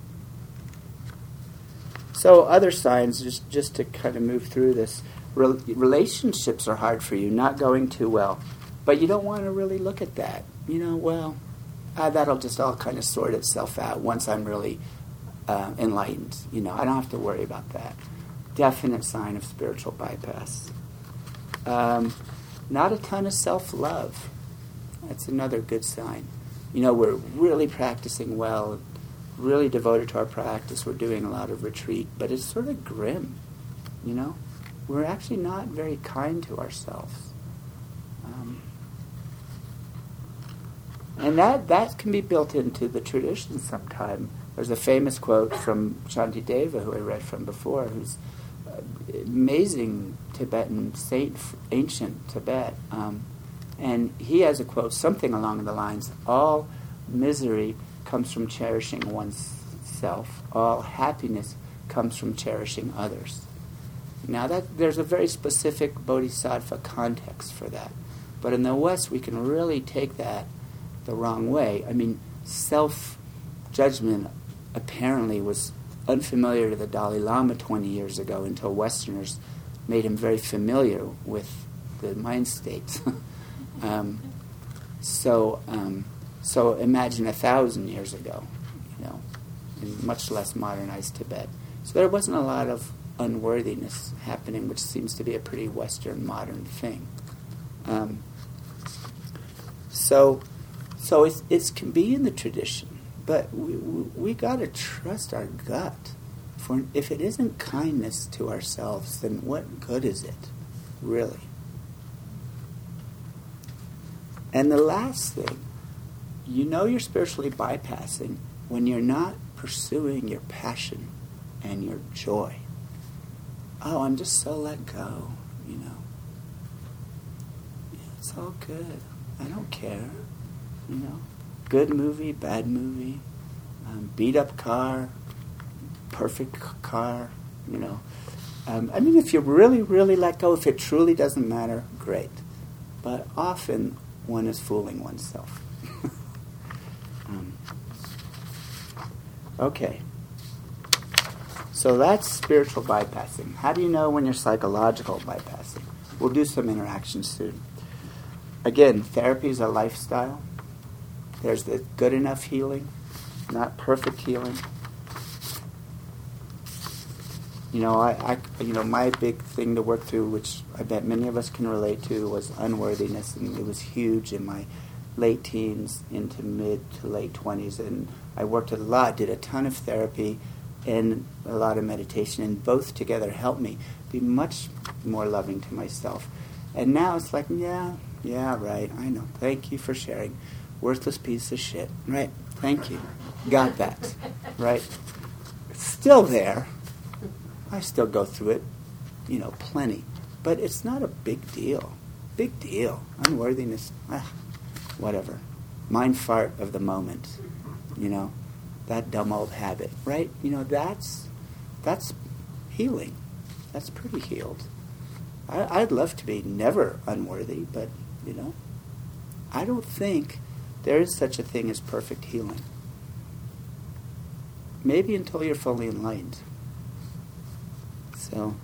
So other signs, just, just to kind of move through this, Re- relationships are hard for you, not going too well. But you don't want to really look at that. You know, well, uh, that'll just all kind of sort itself out once I'm really uh, enlightened. You know, I don't have to worry about that. Definite sign of spiritual bypass. Um, not a ton of self-love. That's another good sign. You know, we're really practicing well, really devoted to our practice. We're doing a lot of retreat, but it's sort of grim, you know? We're actually not very kind to ourselves. Um, and that, that can be built into the tradition sometime. There's a famous quote from Shantideva, who I read from before, who's an amazing Tibetan saint, ancient Tibet. Um, and he has a quote, something along the lines, all misery comes from cherishing one's self. All happiness comes from cherishing others. Now, that there's a very specific bodhisattva context for that. But in the West, we can really take that the wrong way. I mean, self-judgment apparently was unfamiliar to the Dalai Lama twenty years ago until Westerners made him very familiar with the mind states. um, so, um, so imagine a thousand years ago, you know, in much less modernized Tibet. So there wasn't a lot of unworthiness happening, which seems to be a pretty Western modern thing. Um, so, so it's, it can be in the tradition, but we we, we got to trust our gut. For if it isn't kindness to ourselves, then what good is it, really? And the last thing, you know you're spiritually bypassing when you're not pursuing your passion and your joy. Oh, I'm just so let go, you know. Yeah, it's all good. I don't care, you know. Good movie, bad movie, um, beat up car, perfect c- car, you know. Um, I mean, if you really, really let go, if it truly doesn't matter, great. But often one is fooling oneself. um, okay. So that's spiritual bypassing. How do you know when you're psychological bypassing? We'll do some interactions soon. Again, therapy is a lifestyle. There's the good enough healing, not perfect healing. You know, I, I, you know, my big thing to work through, which I bet many of us can relate to, was unworthiness, and it was huge in my late teens into mid to late twenties, and I worked a lot, did a ton of therapy, and a lot of meditation, and both together helped me be much more loving to myself. And now it's like, yeah, yeah, right, I know. Thank you for sharing. Worthless piece of shit. Right, thank you. Got that. Right? It's still there. I still go through it, you know, plenty. But it's not a big deal. Big deal. Unworthiness, ah, whatever. Mind fart of the moment, you know. That dumb old habit, right? You know, that's that's healing. That's pretty healed. I, I'd love to be never unworthy, but, you know, I don't think there is such a thing as perfect healing. Maybe until you're fully enlightened. So,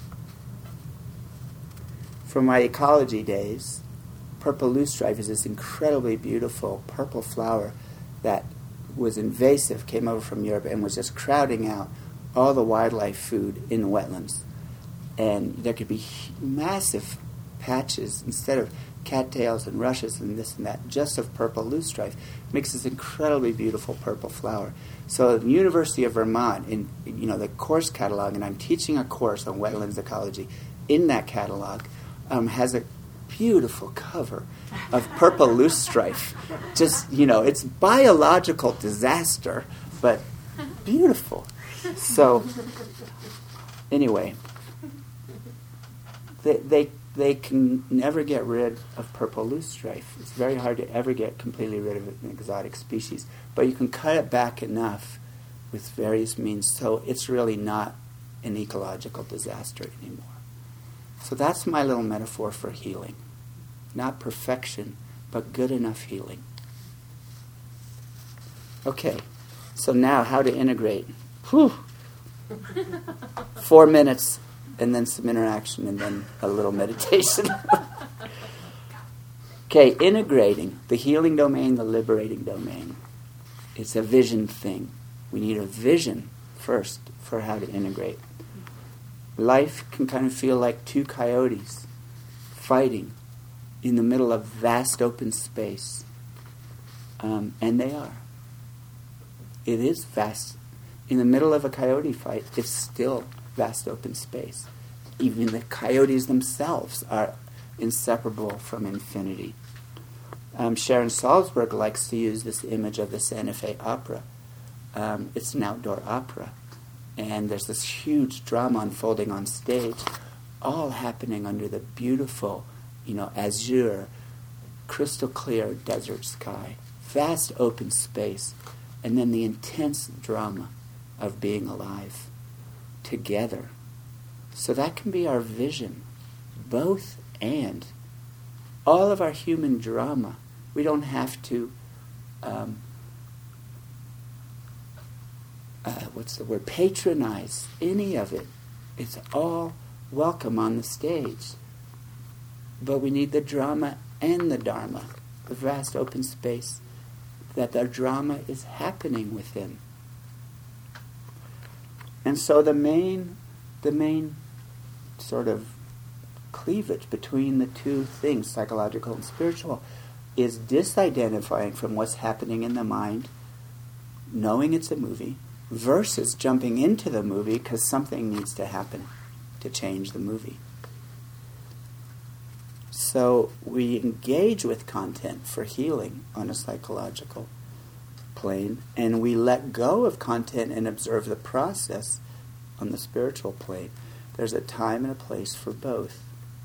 from my ecology days, purple loosestrife is this incredibly beautiful purple flower that was invasive, came over from Europe, and was just crowding out all the wildlife food in the wetlands. And there could be massive patches, instead of cattails and rushes and this and that, just of purple loosestrife. Makes this incredibly beautiful purple flower. So the University of Vermont, in you know the course catalog, and I'm teaching a course on wetlands ecology, in that catalog um, has a beautiful cover of purple loosestrife. Just, you know, it's biological disaster, but beautiful. So, anyway, they, they they can never get rid of purple loosestrife. It's very hard to ever get completely rid of an exotic species. But you can cut it back enough with various means so it's really not an ecological disaster anymore. So that's my little metaphor for healing. Not perfection, but good enough healing. Okay, so now how to integrate. Whew. Four minutes, and then some interaction, and then a little meditation. Okay, integrating the healing domain, the liberating domain. It's a vision thing. We need a vision first for how to integrate. Life can kind of feel like two coyotes fighting in the middle of vast open space. Um, and they are. It is vast. In the middle of a coyote fight, it's still vast open space. Even the coyotes themselves are inseparable from infinity. Um, Sharon Salzberg likes to use this image of the Santa Fe Opera. Um, it's an outdoor opera. And there's this huge drama unfolding on stage, all happening under the beautiful, you know, azure, crystal clear desert sky, vast open space, and then the intense drama of being alive together. So that can be our vision, both and. All of our human drama, we don't have to, um, uh, what's the word, patronize any of it. It's all welcome on the stage. But we need the drama and the dharma, the vast open space, that the drama is happening within. And so the main, the main sort of cleavage between the two things, psychological and spiritual, is disidentifying from what's happening in the mind, knowing it's a movie, versus jumping into the movie because something needs to happen to change the movie. So we engage with content for healing on a psychological plane, and we let go of content and observe the process on the spiritual plane. There's a time and a place for both.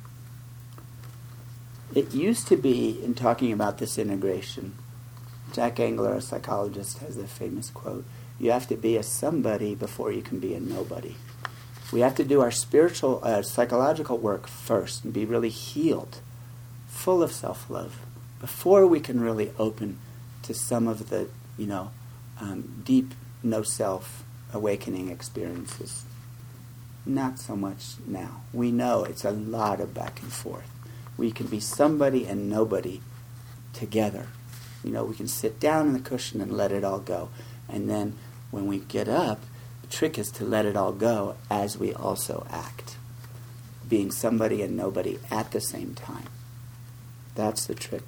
It used to be, in talking about this integration, Jack Engler, a psychologist, has a famous quote, you have to be a somebody before you can be a nobody. We have to do our spiritual, uh, psychological work first and be really healed, full of self-love, before we can really open to some of the, you know, um, deep no-self awakening experiences. Not so much now. We know it's a lot of back and forth. We can be somebody and nobody together. You know, we can sit down on the cushion and let it all go. And then when we get up, the trick is to let it all go as we also act. Being somebody and nobody at the same time. That's the trick.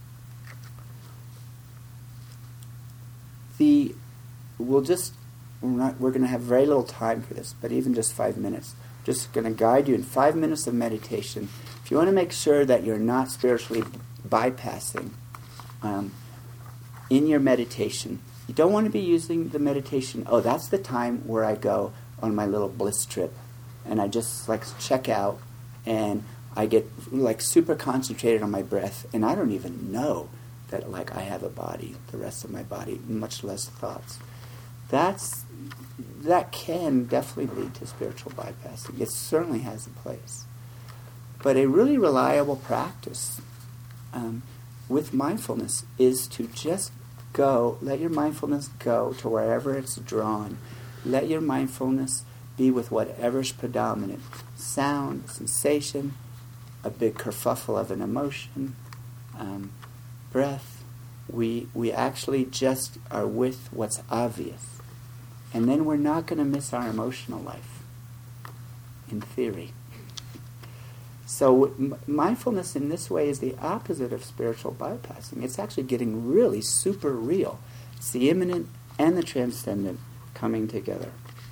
The, we'll just, we're not, we're going to have very little time for this, but even just five minutes. Just going to guide you in five minutes of meditation. If you want to make sure that you're not spiritually bypassing um, in your meditation, you don't want to be using the meditation, oh, that's the time where I go on my little bliss trip, and I just like check out, and I get like super concentrated on my breath, and I don't even know that like I have a body, the rest of my body, much less thoughts. That's that can definitely lead to spiritual bypassing. It certainly has a place. But a really reliable practice um, with mindfulness is to just go, let your mindfulness go to wherever it's drawn. Let your mindfulness be with whatever's predominant. Sound, sensation, a big kerfuffle of an emotion, um, breath. We, we actually just are with what's obvious. And then we're not going to miss our emotional life, in theory. So m- mindfulness in this way is the opposite of spiritual bypassing. It's actually getting really super real. It's the immanent and the transcendent coming together.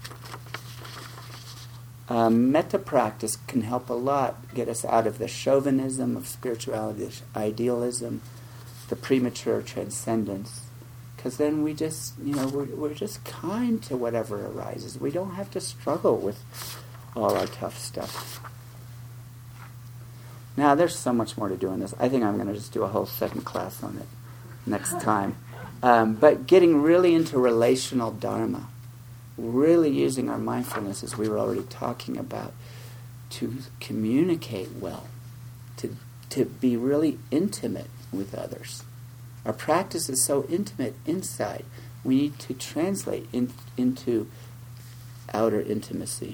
Um, metta practice can help a lot get us out of the chauvinism of spirituality, the idealism, the premature transcendence. Because then we just, you know, we're, we're just kind to whatever arises. We don't have to struggle with all our tough stuff. Now, there's so much more to do in this. I think I'm going to just do a whole second class on it next time. Um, but getting really into relational dharma, really using our mindfulness, as we were already talking about, to communicate well, to to be really intimate with others. Our practice is so intimate inside. We need to translate in, into outer intimacy.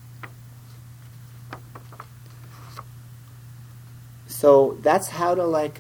So that's how to like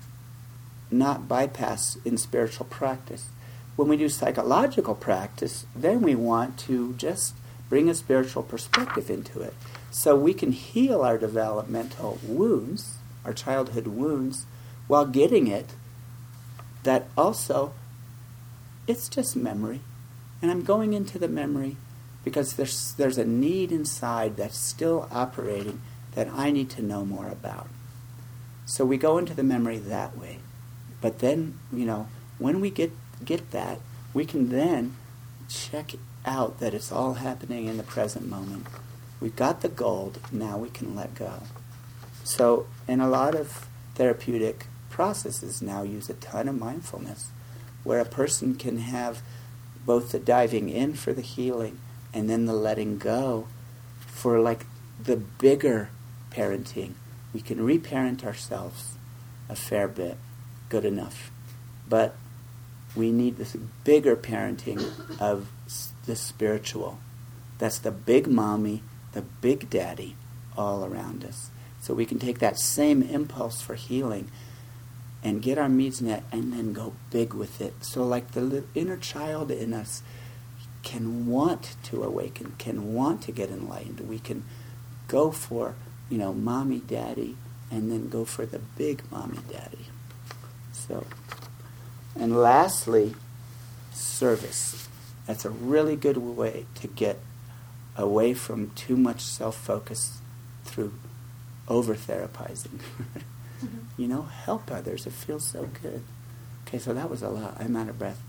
not bypass in spiritual practice. When we do psychological practice, then we want to just bring a spiritual perspective into it. So we can heal our developmental wounds, our childhood wounds, while getting it that also it's just memory. And I'm going into the memory because there's there's a need inside that's still operating that I need to know more about. So we go into the memory that way. But then, you know, when we get get that, we can then check out that it's all happening in the present moment. We've got the gold, now we can let go. So, and a lot of therapeutic processes now use a ton of mindfulness, where a person can have both the diving in for the healing and then the letting go for like the bigger parenting. We can reparent ourselves a fair bit, good enough. But we need this bigger parenting of the spiritual. That's the big mommy, the big daddy all around us. So we can take that same impulse for healing and get our needs met and then go big with it. So like the little inner child in us can want to awaken, can want to get enlightened. We can go for, you know, mommy, daddy, and then go for the big mommy, daddy. So, and lastly, service. That's a really good way to get away from too much self-focus through over-therapizing. Mm-hmm. You know, help others. It feels so good. Okay, so that was a lot. I'm out of breath.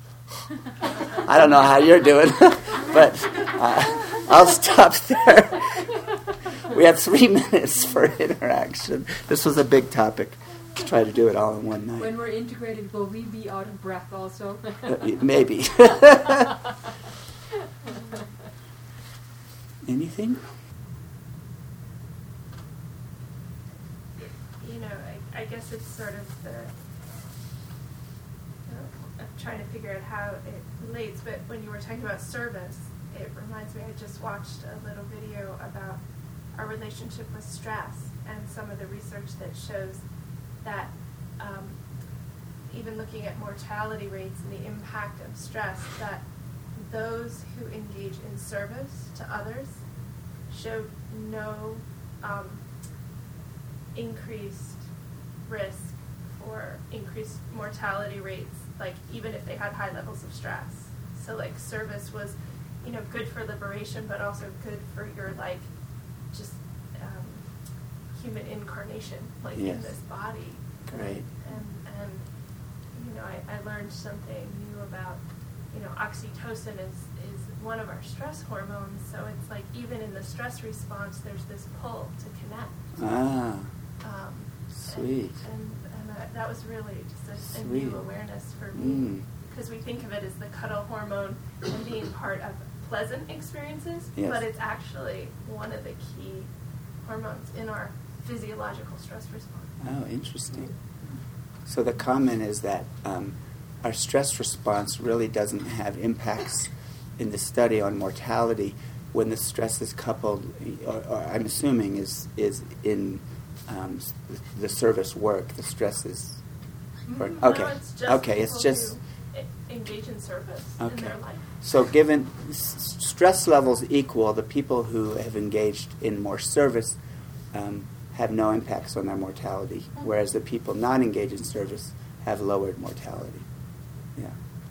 I don't know how you're doing, but uh, I'll stop there. We have three minutes for interaction. This was a big topic. Try to do it all in one night. When we're integrated, will we be out of breath also? uh, maybe. Anything? You know, I, I guess it's sort of the, you know, I'm trying to figure out how it relates, but when you were talking about service, it reminds me, I just watched a little video about our relationship with stress and some of the research that shows that um, even looking at mortality rates and the impact of stress, that those who engage in service to others showed no um, increased risk for increased mortality rates, like even if they had high levels of stress. So like service was, you know, good for liberation, but also good for your like just um, human incarnation, like yes. in this body. Great. And, and you know, I, I learned something new about, you know, oxytocin is, is one of our stress hormones. So it's like even in the stress response, there's this pull to connect. Ah, um, sweet. And, and, and that, that was really just a, a Sweet. new awareness for me. Because Mm. we think of it as the cuddle hormone and being part of pleasant experiences, Yes. but it's actually one of the key hormones in our physiological stress response. Oh, interesting. So the comment is that um, our stress response really doesn't have impacts in the study on mortality when the stress is coupled, or, or I'm assuming is is in um, the service work. The stress is or, No, okay. it's just okay, it's people just who e- engage in service in okay. their life. So given s- stress levels equal, the people who have engaged in more service um, have no impacts on their mortality, whereas the people not engaged in service have lowered mortality. Yeah.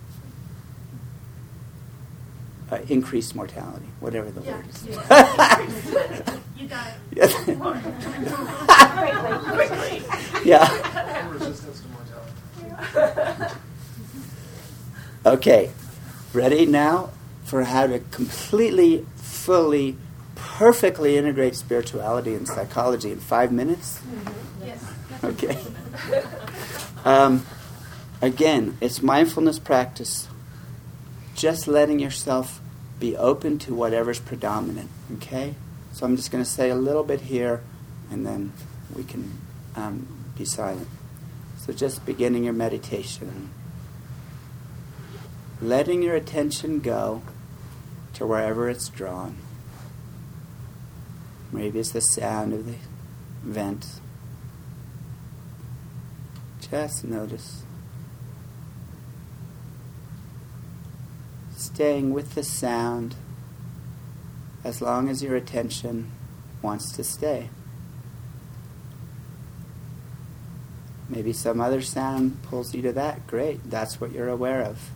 Uh, increased mortality, whatever the Yeah, word is. yeah. You got it. Yes. Quickly, quickly. Yeah. And resistance to mortality. Okay. Ready now for how to completely, fully, perfectly integrate spirituality and psychology in five minutes? Mm-hmm. Yes. Okay. Um, again, it's mindfulness practice. Just letting yourself be open to whatever's predominant. Okay? So I'm just going to say a little bit here, and then we can um, be silent. So just beginning your meditation. Letting your attention go to wherever it's drawn. Maybe it's the sound of the vent. Just notice. Staying with the sound as long as your attention wants to stay. Maybe some other sound pulls you to that. Great, that's what you're aware of.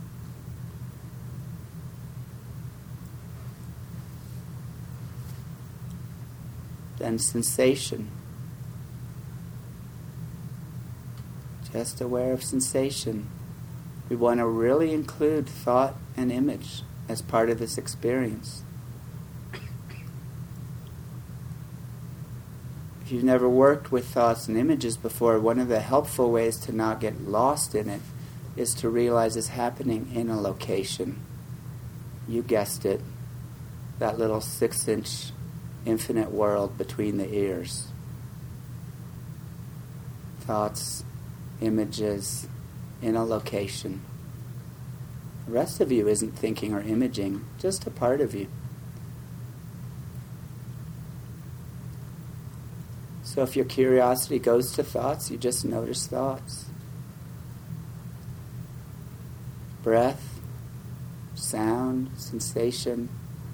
Then sensation. Just aware of sensation. We want to really include thought and image as part of this experience. If you've never worked with thoughts and images before, one of the helpful ways to not get lost in it is to realize it's happening in a location. You guessed it, that little six-inch infinite world between the ears. Thoughts, images, in a location. The rest of you isn't thinking or imaging, just a part of you. So if your curiosity goes to thoughts, you just notice thoughts. Breath, sound, sensation.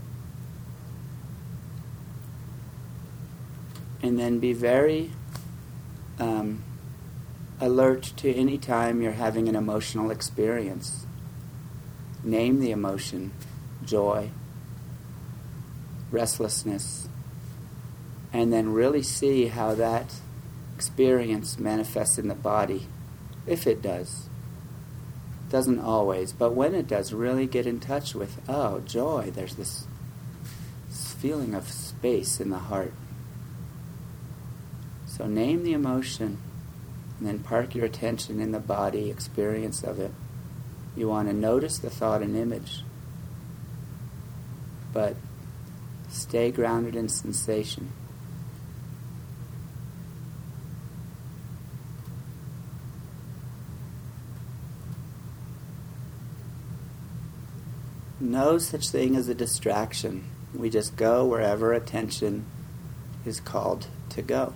And then be very um, alert to any time you're having an emotional experience. Name the emotion: joy, restlessness, and then really see how that experience manifests in the body, if it does. Doesn't always, but when it does, really get in touch with, oh, joy, there's this, this feeling of space in the heart. So name the emotion, and then park your attention in the body experience of it. You want to notice the thought and image, but stay grounded in sensation. No such thing as a distraction. We just go wherever attention is called to go.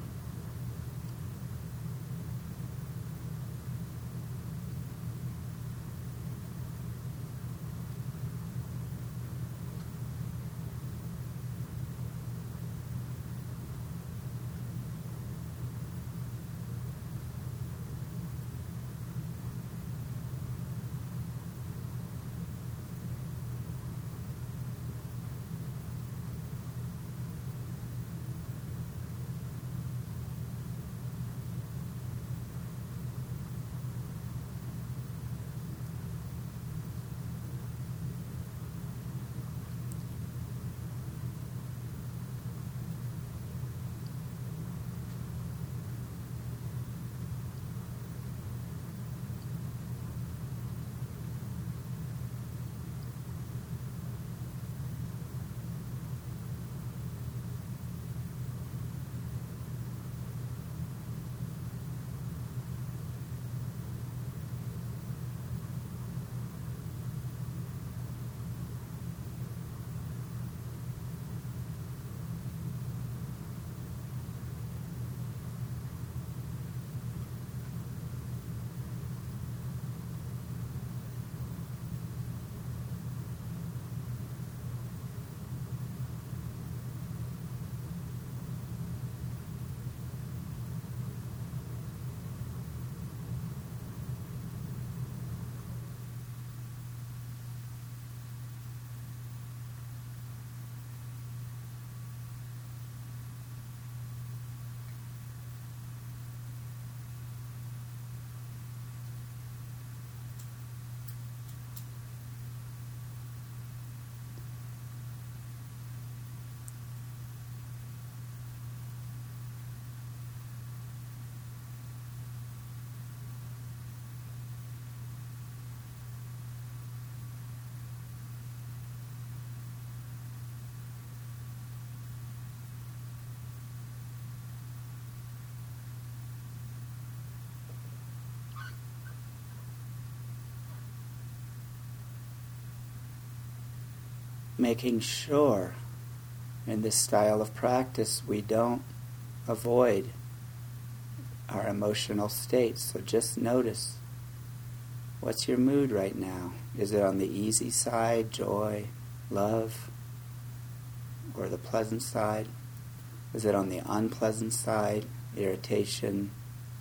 making sure in this style of practice we don't avoid our emotional states. So just notice, what's your mood right now? Is it on the easy side, joy, love, or the pleasant side? Is it on the unpleasant side, irritation,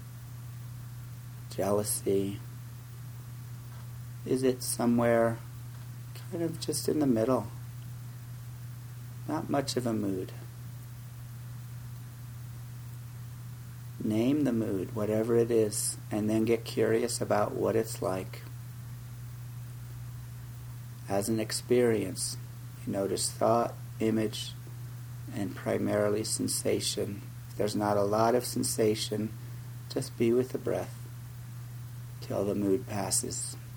jealousy? Is it somewhere kind of just in the middle? Not much of a mood. Name the mood, whatever it is, and then get curious about what it's like. As an experience, you notice thought, image, and primarily sensation. If there's not a lot of sensation, just be with the breath till the mood passes.